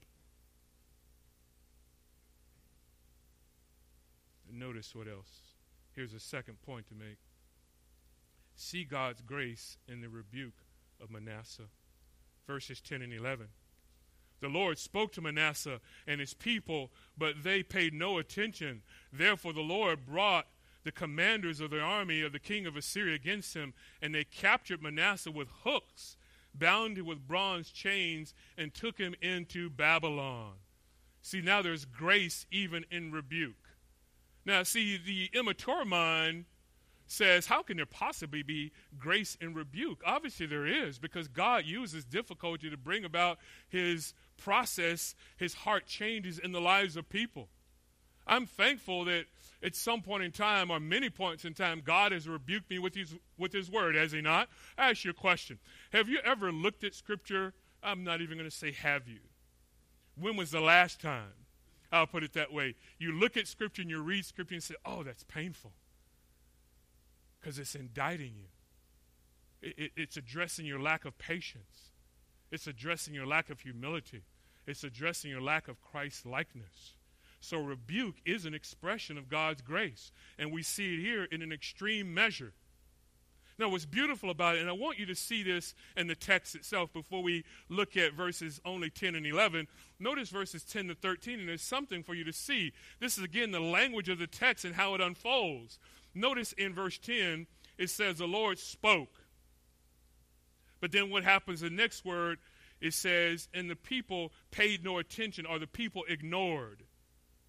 And notice what else. Here's a second point to make. See God's grace in the rebuke of Manasseh. Verses ten and eleven. The Lord spoke to Manasseh and his people, but they paid no attention. Therefore the Lord brought the commanders of the army of the king of Assyria against him, and they captured Manasseh with hooks, bound him with bronze chains, and took him into Babylon. See, now there's grace even in rebuke. Now, see, the immature mind says, how can there possibly be grace in rebuke? Obviously there is, because God uses difficulty to bring about his process, his heart changes in the lives of people. I'm thankful that at some point in time, or many points in time, God has rebuked me with his, with his word, has he not? I ask you a question. Have you ever looked at Scripture? I'm not even going to say have you. When was the last time? I'll put it that way. You look at Scripture and you read Scripture and say, oh, that's painful. Because it's indicting you. It, it, it's addressing your lack of patience. It's addressing your lack of humility. It's addressing your lack of Christ-likeness. So rebuke is an expression of God's grace. And we see it here in an extreme measure. Now what's beautiful about it, and I want you to see this in the text itself before we look at verses only ten and eleven. Notice verses ten to thirteen, and there's something for you to see. This is again the language of the text and how it unfolds. Notice in verse ten, it says the Lord spoke. But then what happens, the next word, it says, and the people paid no attention, or the people ignored.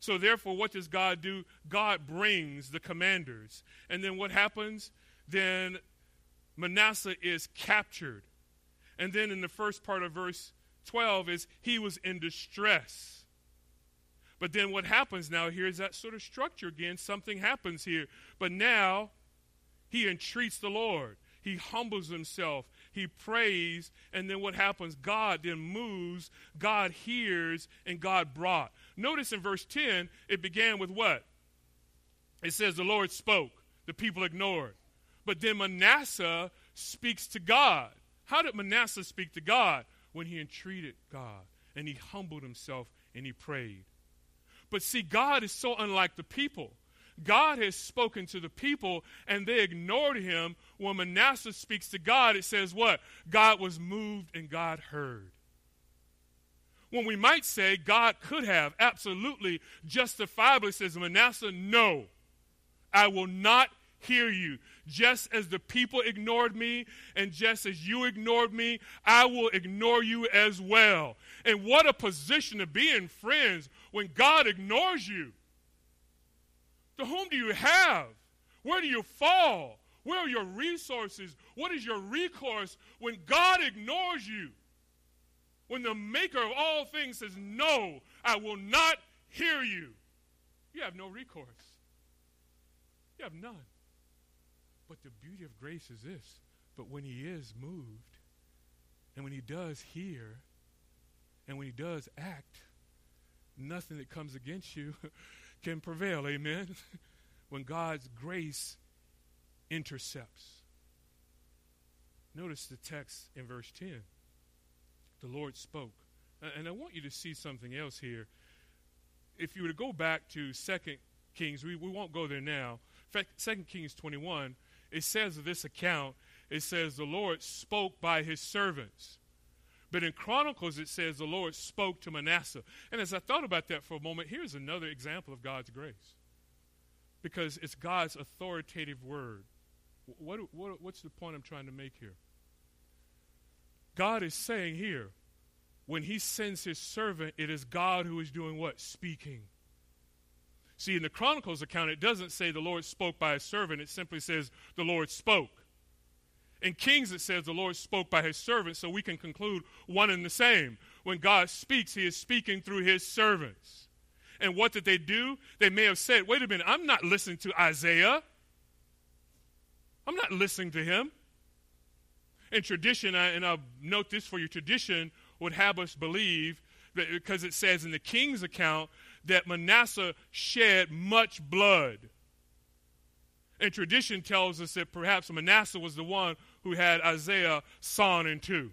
So therefore, what does God do? God brings the commanders. And then what happens? Then Manasseh is captured. And then in the first part of verse twelve is he was in distress. But then what happens now here is that sort of structure again. Something happens here. But now he entreats the Lord. He humbles himself. He prays. And then what happens? God then moves. God hears. And God brought. Notice in verse ten, it began with what? It says the Lord spoke. The people ignored. But then Manasseh speaks to God. How did Manasseh speak to God? When he entreated God. And he humbled himself and he prayed. But see, God is so unlike the people. God has spoken to the people and they ignored him. When Manasseh speaks to God, it says what? God was moved and God heard. When we might say God could have absolutely justifiably says, Manasseh, no, I will not hear you. Just as the people ignored me and just as you ignored me, I will ignore you as well. And what a position to be in, friends, when God ignores you. To whom do you have? Where do you fall? Where are your resources? What is your recourse when God ignores you? When the maker of all things says, no, I will not hear you. You have no recourse. You have none. But the beauty of grace is this. But when he is moved, and when he does hear, and when he does act, nothing that comes against you can prevail, amen? When God's grace intercepts. Notice the text in verse ten. The Lord spoke. And I want you to see something else here. If you were to go back to Second Kings, we, we won't go there now. In fact, Second Kings twenty-one, it says of this account, it says the Lord spoke by his servants. But in Chronicles, it says the Lord spoke to Manasseh. And as I thought about that for a moment, here's another example of God's grace. Because it's God's authoritative word. What, what, what's the point I'm trying to make here? God is saying here, when he sends his servant, it is God who is doing what? Speaking. See, in the Chronicles account, it doesn't say the Lord spoke by his servant. It simply says the Lord spoke. In Kings, it says the Lord spoke by his servant, so we can conclude one and the same. When God speaks, he is speaking through his servants. And what did they do? They may have said, wait a minute, I'm not listening to Isaiah. I'm not listening to him. In tradition, and I'll note this for you, tradition would have us believe, that because it says in the King's account, that Manasseh shed much blood. And tradition tells us that perhaps Manasseh was the one who had Isaiah sawn in two.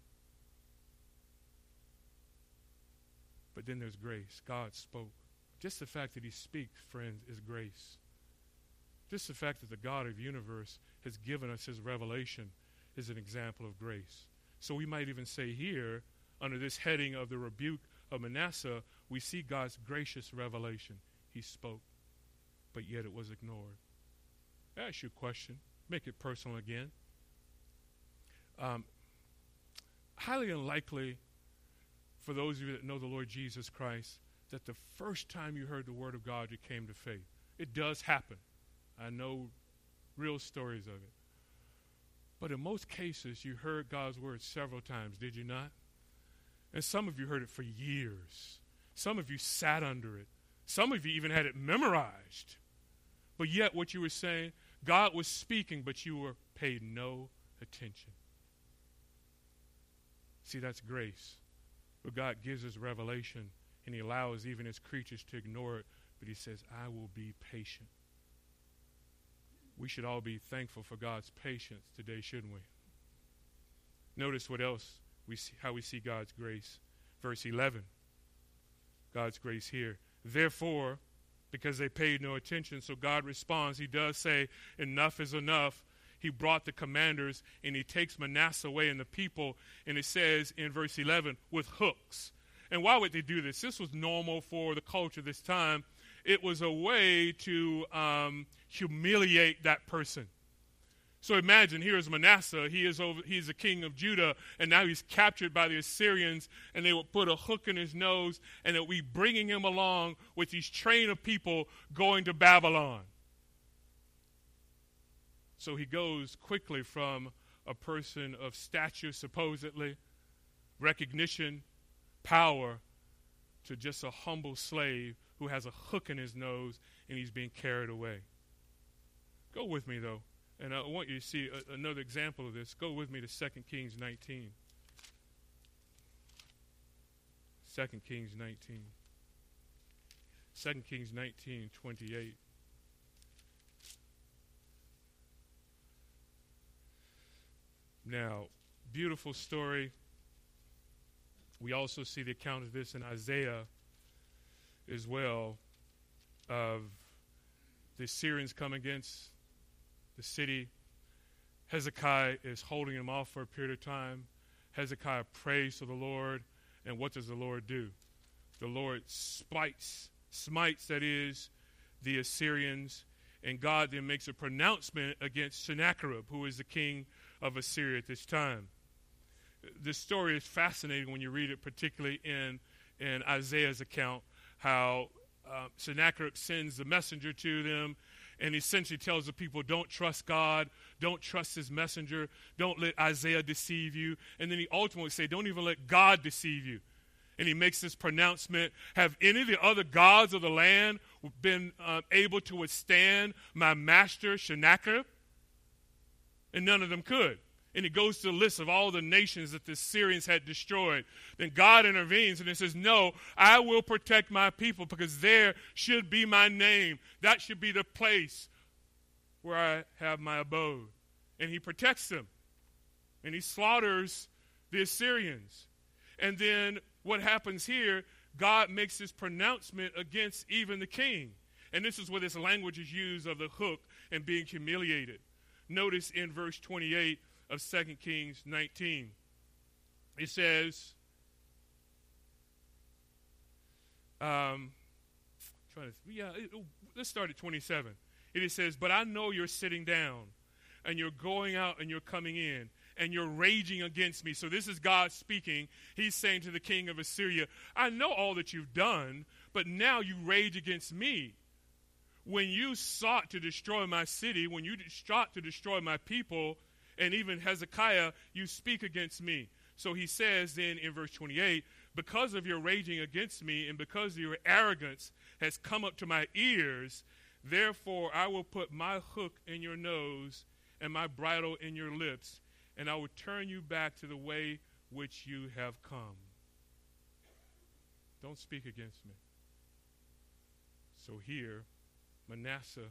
But then there's grace. God spoke. Just the fact that he speaks, friends, is grace. Just the fact that the God of the universe has given us his revelation is an example of grace. So we might even say here, under this heading of the rebuke of Manasseh, we see God's gracious revelation. He spoke, but yet it was ignored. I ask you a question. Make it personal again. Um, highly unlikely for those of you that know the Lord Jesus Christ that the first time you heard the word of God you came to faith. It does happen. I know real stories of it. But in most cases, you heard God's word several times, did you not? And some of you heard it for years. Some of you sat under it. Some of you even had it memorized. But yet what you were saying, God was speaking, but you were paid no attention. See, that's grace. But God gives us revelation, and he allows even his creatures to ignore it. But he says, I will be patient. We should all be thankful for God's patience today, shouldn't we? Notice what else we see, how we see God's grace. Verse eleven. God's grace here. Therefore, because they paid no attention, so God responds. He does say, enough is enough. He brought the commanders, and he takes Manasseh away and the people, and it says in verse eleven, with hooks. And why would they do this? This was normal for the culture this time. It was a way to um, humiliate that person, So imagine, here is Manasseh. He is over, he's the king of Judah, and now he's captured by the Assyrians, and they will put a hook in his nose, and they'll be bringing him along with these train of people going to Babylon. So he goes quickly from a person of stature, supposedly, recognition, power, to just a humble slave who has a hook in his nose, and he's being carried away. Go with me, though. And I want you to see a, another example of this. Go with me to Second Kings nineteen. Second Kings nineteen. Second Kings nineteen, twenty-eight. Now, beautiful story. We also see the account of this in Isaiah as well, of the Syrians come against the city. Hezekiah is holding him off for a period of time. Hezekiah prays to the Lord, and what does the Lord do? The Lord smites, smites, that is, the Assyrians, and God then makes a pronouncement against Sennacherib, who is the king of Assyria at this time. This story is fascinating when you read it, particularly in, in Isaiah's account, how uh, Sennacherib sends the messenger to them, and essentially tells the people, don't trust God, don't trust his messenger, don't let Isaiah deceive you. And then he ultimately says, don't even let God deceive you. And he makes this pronouncement, have any of the other gods of the land been uh, able to withstand my master Sennacherib? And none of them could. And he goes to the list of all the nations that the Syrians had destroyed. Then God intervenes and he says, no, I will protect my people because there should be my name. That should be the place where I have my abode. And he protects them. And he slaughters the Assyrians. And then what happens here, God makes this pronouncement against even the king. And this is where this language is used of the hook and being humiliated. Notice in verse twenty-eight of Second Kings nineteen. It says, um, trying to, yeah, it, let's start at twenty-seven. It says, but I know you're sitting down, and you're going out, and you're coming in, and you're raging against me. So this is God speaking. He's saying to the king of Assyria, I know all that you've done, but now you rage against me. When you sought to destroy my city, when you sought to destroy my people, and even Hezekiah, you speak against me. So he says then in verse twenty-eight, because of your raging against me and because of your arrogance has come up to my ears, therefore I will put my hook in your nose and my bridle in your lips, and I will turn you back to the way which you have come. Don't speak against me. So here, Manasseh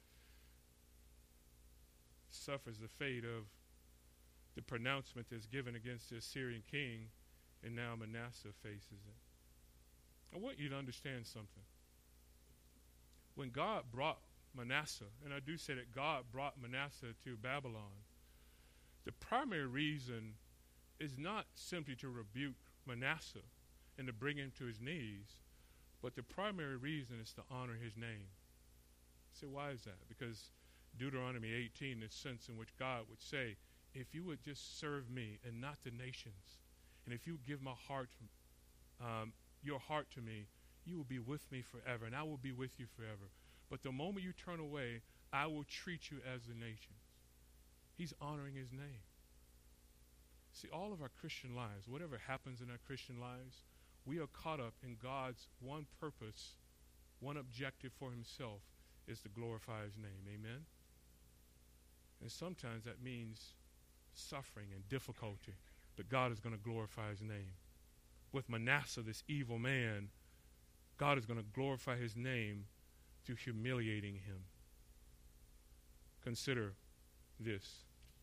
suffers the fate of the pronouncement that's given against the Assyrian king, and now Manasseh faces it. I want you to understand something. When God brought Manasseh, and I do say that God brought Manasseh to Babylon, the primary reason is not simply to rebuke Manasseh and to bring him to his knees, but the primary reason is to honor his name. So why is that? Because Deuteronomy eighteen, the sense in which God would say, if you would just serve me and not the nations, and if you give my heart, um, your heart to me, you will be with me forever, and I will be with you forever. But the moment you turn away, I will treat you as the nations. He's honoring his name. See, all of our Christian lives, whatever happens in our Christian lives, we are caught up in God's one purpose, one objective for himself, is to glorify his name. Amen? And sometimes that means suffering and difficulty, but God is going to glorify his name. With Manasseh, this evil man, God is going to glorify his name through humiliating him. Consider this.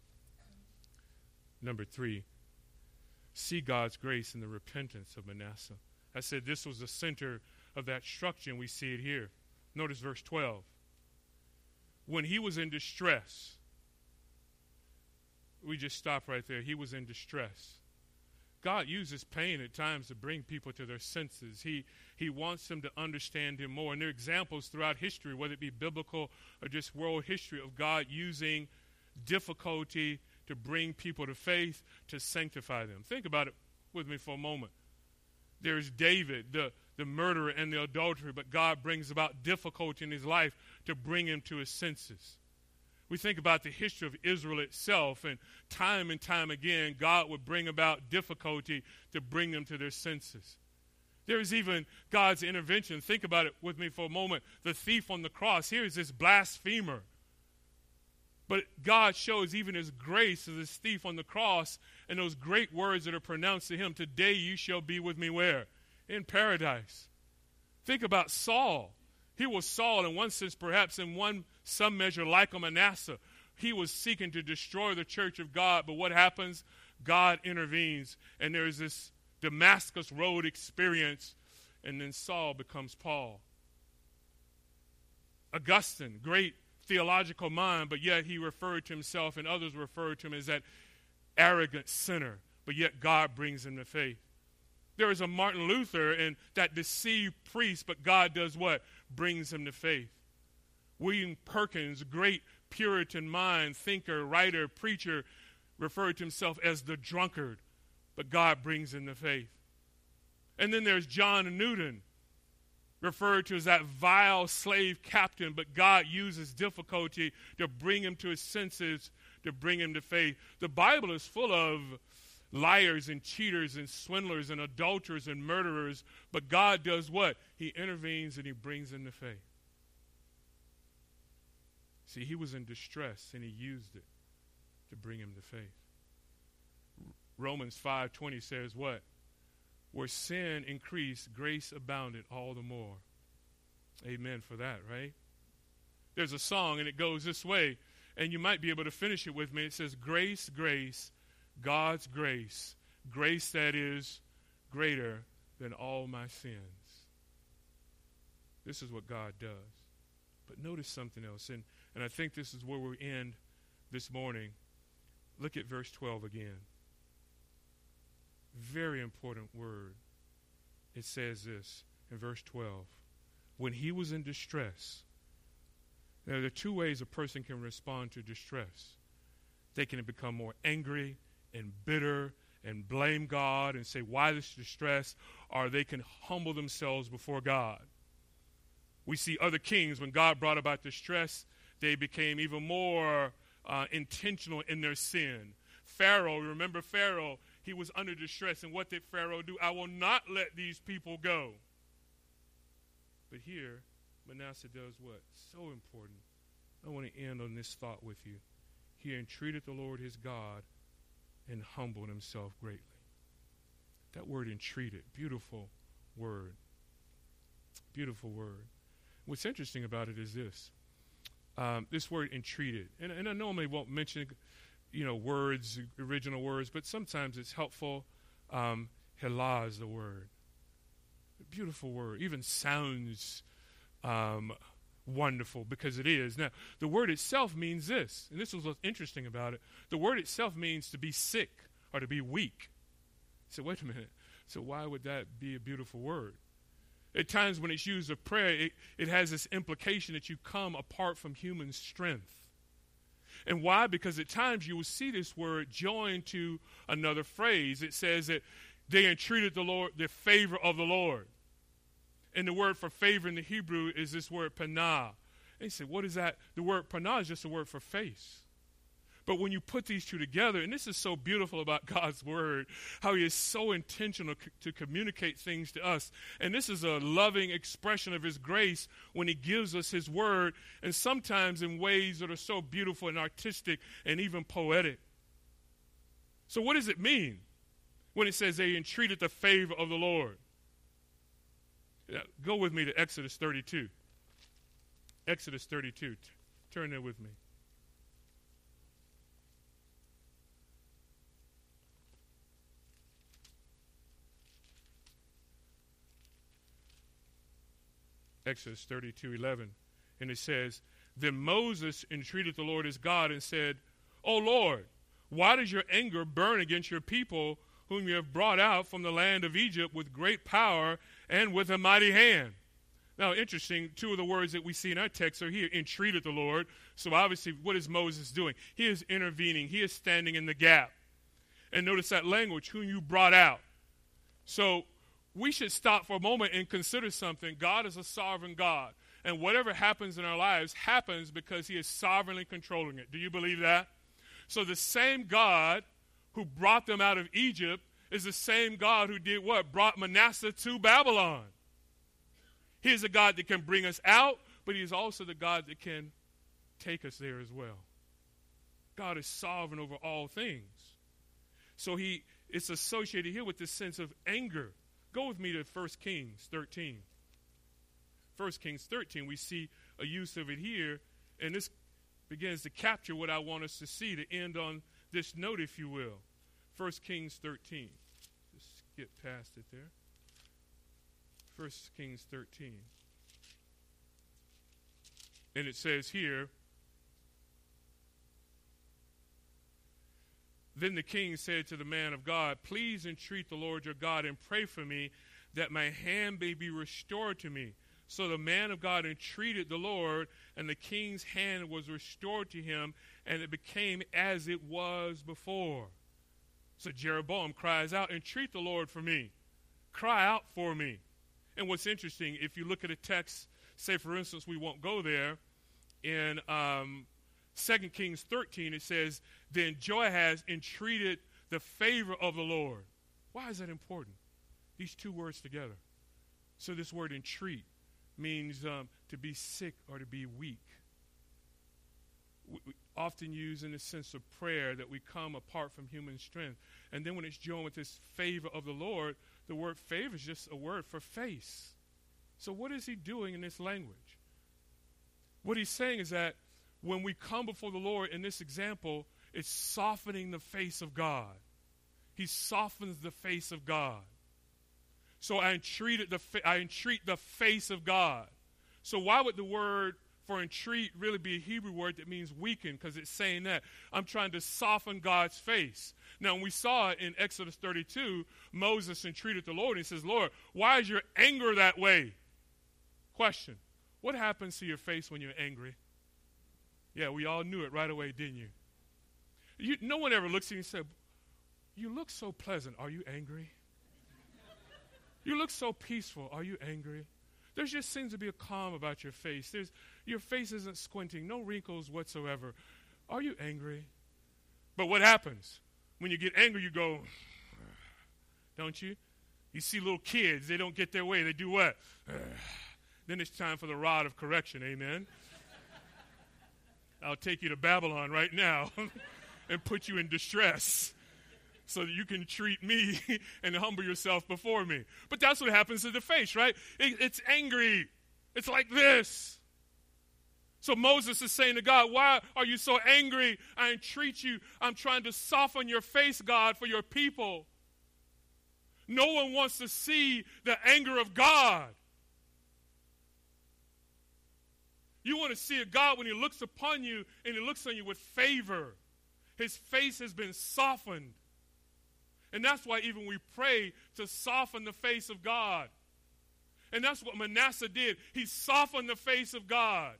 Number three, see God's grace in the repentance of Manasseh. I said this was the center of that structure, and we see it here. Notice verse twelve. When he was in distress, we just stop right there. He was in distress. God uses pain at times to bring people to their senses. He he wants them to understand him more. And there are examples throughout history, whether it be biblical or just world history, of God using difficulty to bring people to faith, to sanctify them. Think about it with me for a moment. There's David, the, the murderer and the adulterer, but God brings about difficulty in his life to bring him to his senses. We think about the history of Israel itself, and time and time again, God would bring about difficulty to bring them to their senses. There's even God's intervention. Think about it with me for a moment. The thief on the cross, here is this blasphemer. But God shows even his grace to this thief on the cross and those great words that are pronounced to him. Today you shall be with me where? In paradise. Think about Saul. He was Saul in one sense, perhaps in one some measure like a Manasseh. He was seeking to destroy the church of God, but what happens? God intervenes, and there's this Damascus Road experience, and then Saul becomes Paul. Augustine, great theological mind, but yet he referred to himself, and others referred to him as that arrogant sinner, but yet God brings him to faith. There is a Martin Luther and that deceived priest, but God does what? Brings him to faith. William Perkins, great Puritan mind, thinker, writer, preacher, referred to himself as the drunkard, but God brings him to faith. And then there's John Newton, referred to as that vile slave captain, but God uses difficulty to bring him to his senses, to bring him to faith. The Bible is full of liars and cheaters and swindlers and adulterers and murderers, but God does what? He intervenes and he brings them to faith. See, he was in distress and he used it to bring him to faith. Romans five twenty says what? Where sin increased, grace abounded all the more. Amen for that, right? There's a song and it goes this way, and you might be able to finish it with me. It says, grace, grace, God's grace, grace that is greater than all my sins. This is what God does. But notice something else, and, and I think this is where we end this morning. Look at verse twelve again. Very important word. It says this in verse twelve. When he was in distress. Now, there are two ways a person can respond to distress. They can become more angry and bitter and blame God and say, why this distress? Or they can humble themselves before God. We see other kings, when God brought about distress, they became even more uh, intentional in their sin. Pharaoh, remember Pharaoh, he was under distress. And what did Pharaoh do? I will not let these people go. But here, Manasseh does what? So important. I want to end on this thought with you. He entreated the Lord his God and humbled himself greatly. That word entreated, beautiful word. Beautiful word. What's interesting about it is this. Um, this word entreated, and, and I normally won't mention, you know, words, original words, but sometimes it's helpful. Um, Helah is the word. A beautiful word. Even sounds um, wonderful because it is. Now, the word itself means this, and this is what's interesting about it. The word itself means to be sick or to be weak. So wait a minute. So why would that be a beautiful word? At times when it's used of prayer, it, it has this implication that you come apart from human strength. And why? Because at times you will see this word joined to another phrase. It says that they entreated the Lord, the favor of the Lord. And the word for favor in the Hebrew is this word panah. And you say, what is that? The word panah is just a word for face. But when you put these two together, and this is so beautiful about God's word, how he is so intentional c- to communicate things to us. And this is a loving expression of his grace when he gives us his word, and sometimes in ways that are so beautiful and artistic and even poetic. So what does it mean when it says they entreated the favor of the Lord? Yeah, go with me to Exodus thirty-two. Exodus thirty-two. T- turn there with me. Exodus thirty-two eleven, and it says, then Moses entreated the Lord his God and said, O Lord, why does your anger burn against your people whom you have brought out from the land of Egypt with great power and with a mighty hand? Now, interesting, two of the words that we see in our text are here, entreated the Lord. So obviously, what is Moses doing? He is intervening. He is standing in the gap. And notice that language, whom you brought out. So we should stop for a moment and consider something. God is a sovereign God. And whatever happens in our lives happens because he is sovereignly controlling it. Do you believe that? So the same God who brought them out of Egypt is the same God who did what? Brought Manasseh to Babylon. He is a God that can bring us out, but he is also the God that can take us there as well. God is sovereign over all things. So he it's associated here with this sense of anger. Go with me to First Kings thirteen. First Kings thirteen, we see a use of it here, and this begins to capture what I want us to see, to end on this note, if you will. First Kings thirteen. Just skip past it there. First Kings thirteen. And it says here, then the king said to the man of God, please entreat the Lord your God and pray for me that my hand may be restored to me. So the man of God entreated the Lord, and the king's hand was restored to him, and it became as it was before. So Jeroboam cries out, entreat the Lord for me. Cry out for me. And what's interesting, if you look at a text, say for instance, we won't go there, in um, Second Kings thirteen, it says, then Joahaz entreated the favor of the Lord. Why is that important? These two words together. So this word entreat means um, to be sick or to be weak. We, we often use in the sense of prayer that we come apart from human strength. And then when it's joined with this favor of the Lord, the word favor is just a word for face. So what is he doing in this language? What he's saying is that when we come before the Lord in this example, it's softening the face of God. He softens the face of God. So I entreated the fa- I entreat the face of God. So why would the word for entreat really be a Hebrew word that means weaken? Because it's saying that I'm trying to soften God's face. Now, when we saw it in Exodus thirty-two, Moses entreated the Lord and he says, Lord, why is your anger that way? Question, what happens to your face when you're angry? Yeah, we all knew it right away, didn't you? you no one ever looks at you and says, you look so pleasant. Are you angry? You look so peaceful. Are you angry? There just seems to be a calm about your face. There's, your face isn't squinting, no wrinkles whatsoever. Are you angry? But what happens? When you get angry, you go, don't you? You see little kids, they don't get their way. They do what? Then it's time for the rod of correction, amen? I'll take you to Babylon right now and put you in distress so that you can treat me and humble yourself before me. But that's what happens to the face, right? It, it's angry. It's like this. So Moses is saying to God, why are you so angry? I entreat you. I'm trying to soften your face, God, for your people. No one wants to see the anger of God. You want to see a God when he looks upon you and he looks on you with favor. His face has been softened. And that's why even we pray to soften the face of God. And that's what Manasseh did. He softened the face of God.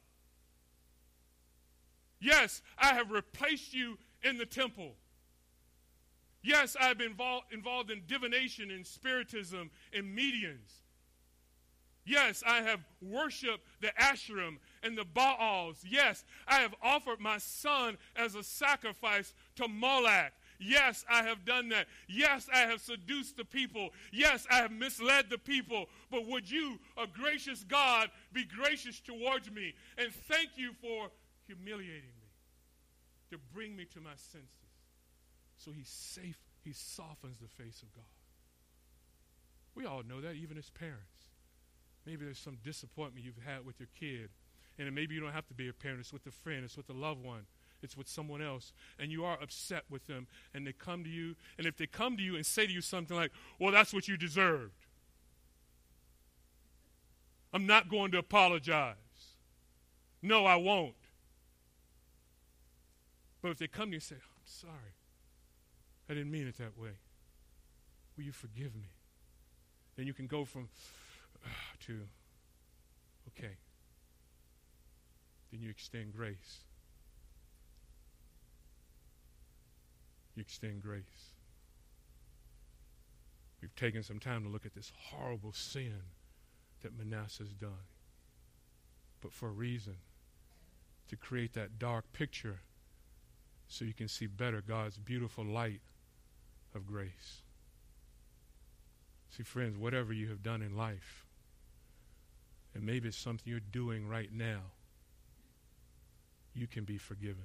Yes, I have replaced you in the temple. Yes, I have been involved, involved in divination and spiritism and mediums. Yes, I have worshiped the Asherim and the Baals. Yes, I have offered my son as a sacrifice to Moloch. Yes, I have done that. Yes, I have seduced the people. Yes, I have misled the people. But would you, a gracious God, be gracious towards me and thank you for humiliating me to bring me to my senses? So he safe, he softens the face of God. We all know that, even as parents. Maybe there's some disappointment you've had with your kid. And maybe you don't have to be a parent. It's with a friend. It's with a loved one. It's with someone else. And you are upset with them. And they come to you. And if they come to you and say to you something like, well, that's what you deserved. I'm not going to apologize. No, I won't. But if they come to you and say, I'm sorry. I didn't mean it that way. Will you forgive me? Then you can go from uh, to, Okay. Then you extend grace. You extend grace. We've taken some time to look at this horrible sin that Manasseh's done. But for a reason, to create that dark picture so you can see better God's beautiful light of grace. See, friends, whatever you have done in life, and maybe it's something you're doing right now, you can be forgiven.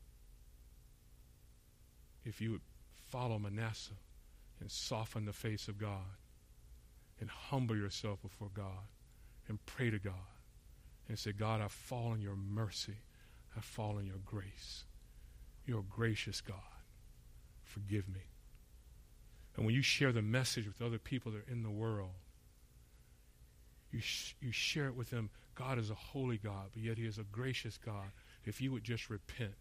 If you would follow Manasseh and soften the face of God and humble yourself before God and pray to God and say, God, I fall in your mercy. I fall in your grace. You're a gracious God. Forgive me. And when you share the message with other people that are in the world, you, sh- you share it with them. God is a holy God, but yet he is a gracious God. If you would just repent,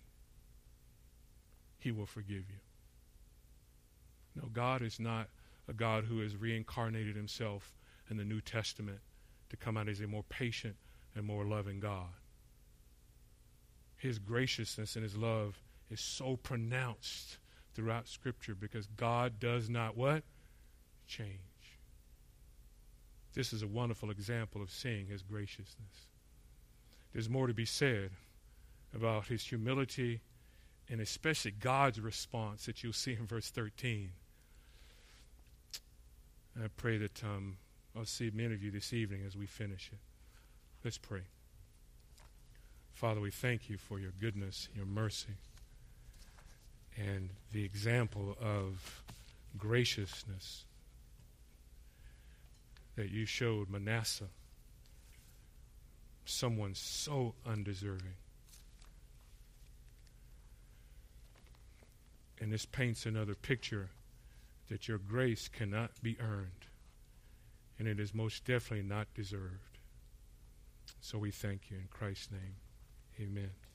he will forgive you. No, God is not a God who has reincarnated himself in the New Testament to come out as a more patient and more loving God. His graciousness and his love is so pronounced throughout Scripture because God does not what? Change. This is a wonderful example of seeing his graciousness. There's more to be said about his humility and especially God's response that you'll see in verse thirteen. And I pray that um, I'll see many of you this evening as we finish it. Let's pray. Father, we thank you for your goodness, your mercy, and the example of graciousness that you showed Manasseh, someone so undeserving. And this paints another picture that your grace cannot be earned, and it is most definitely not deserved. So we thank you in Christ's name. Amen.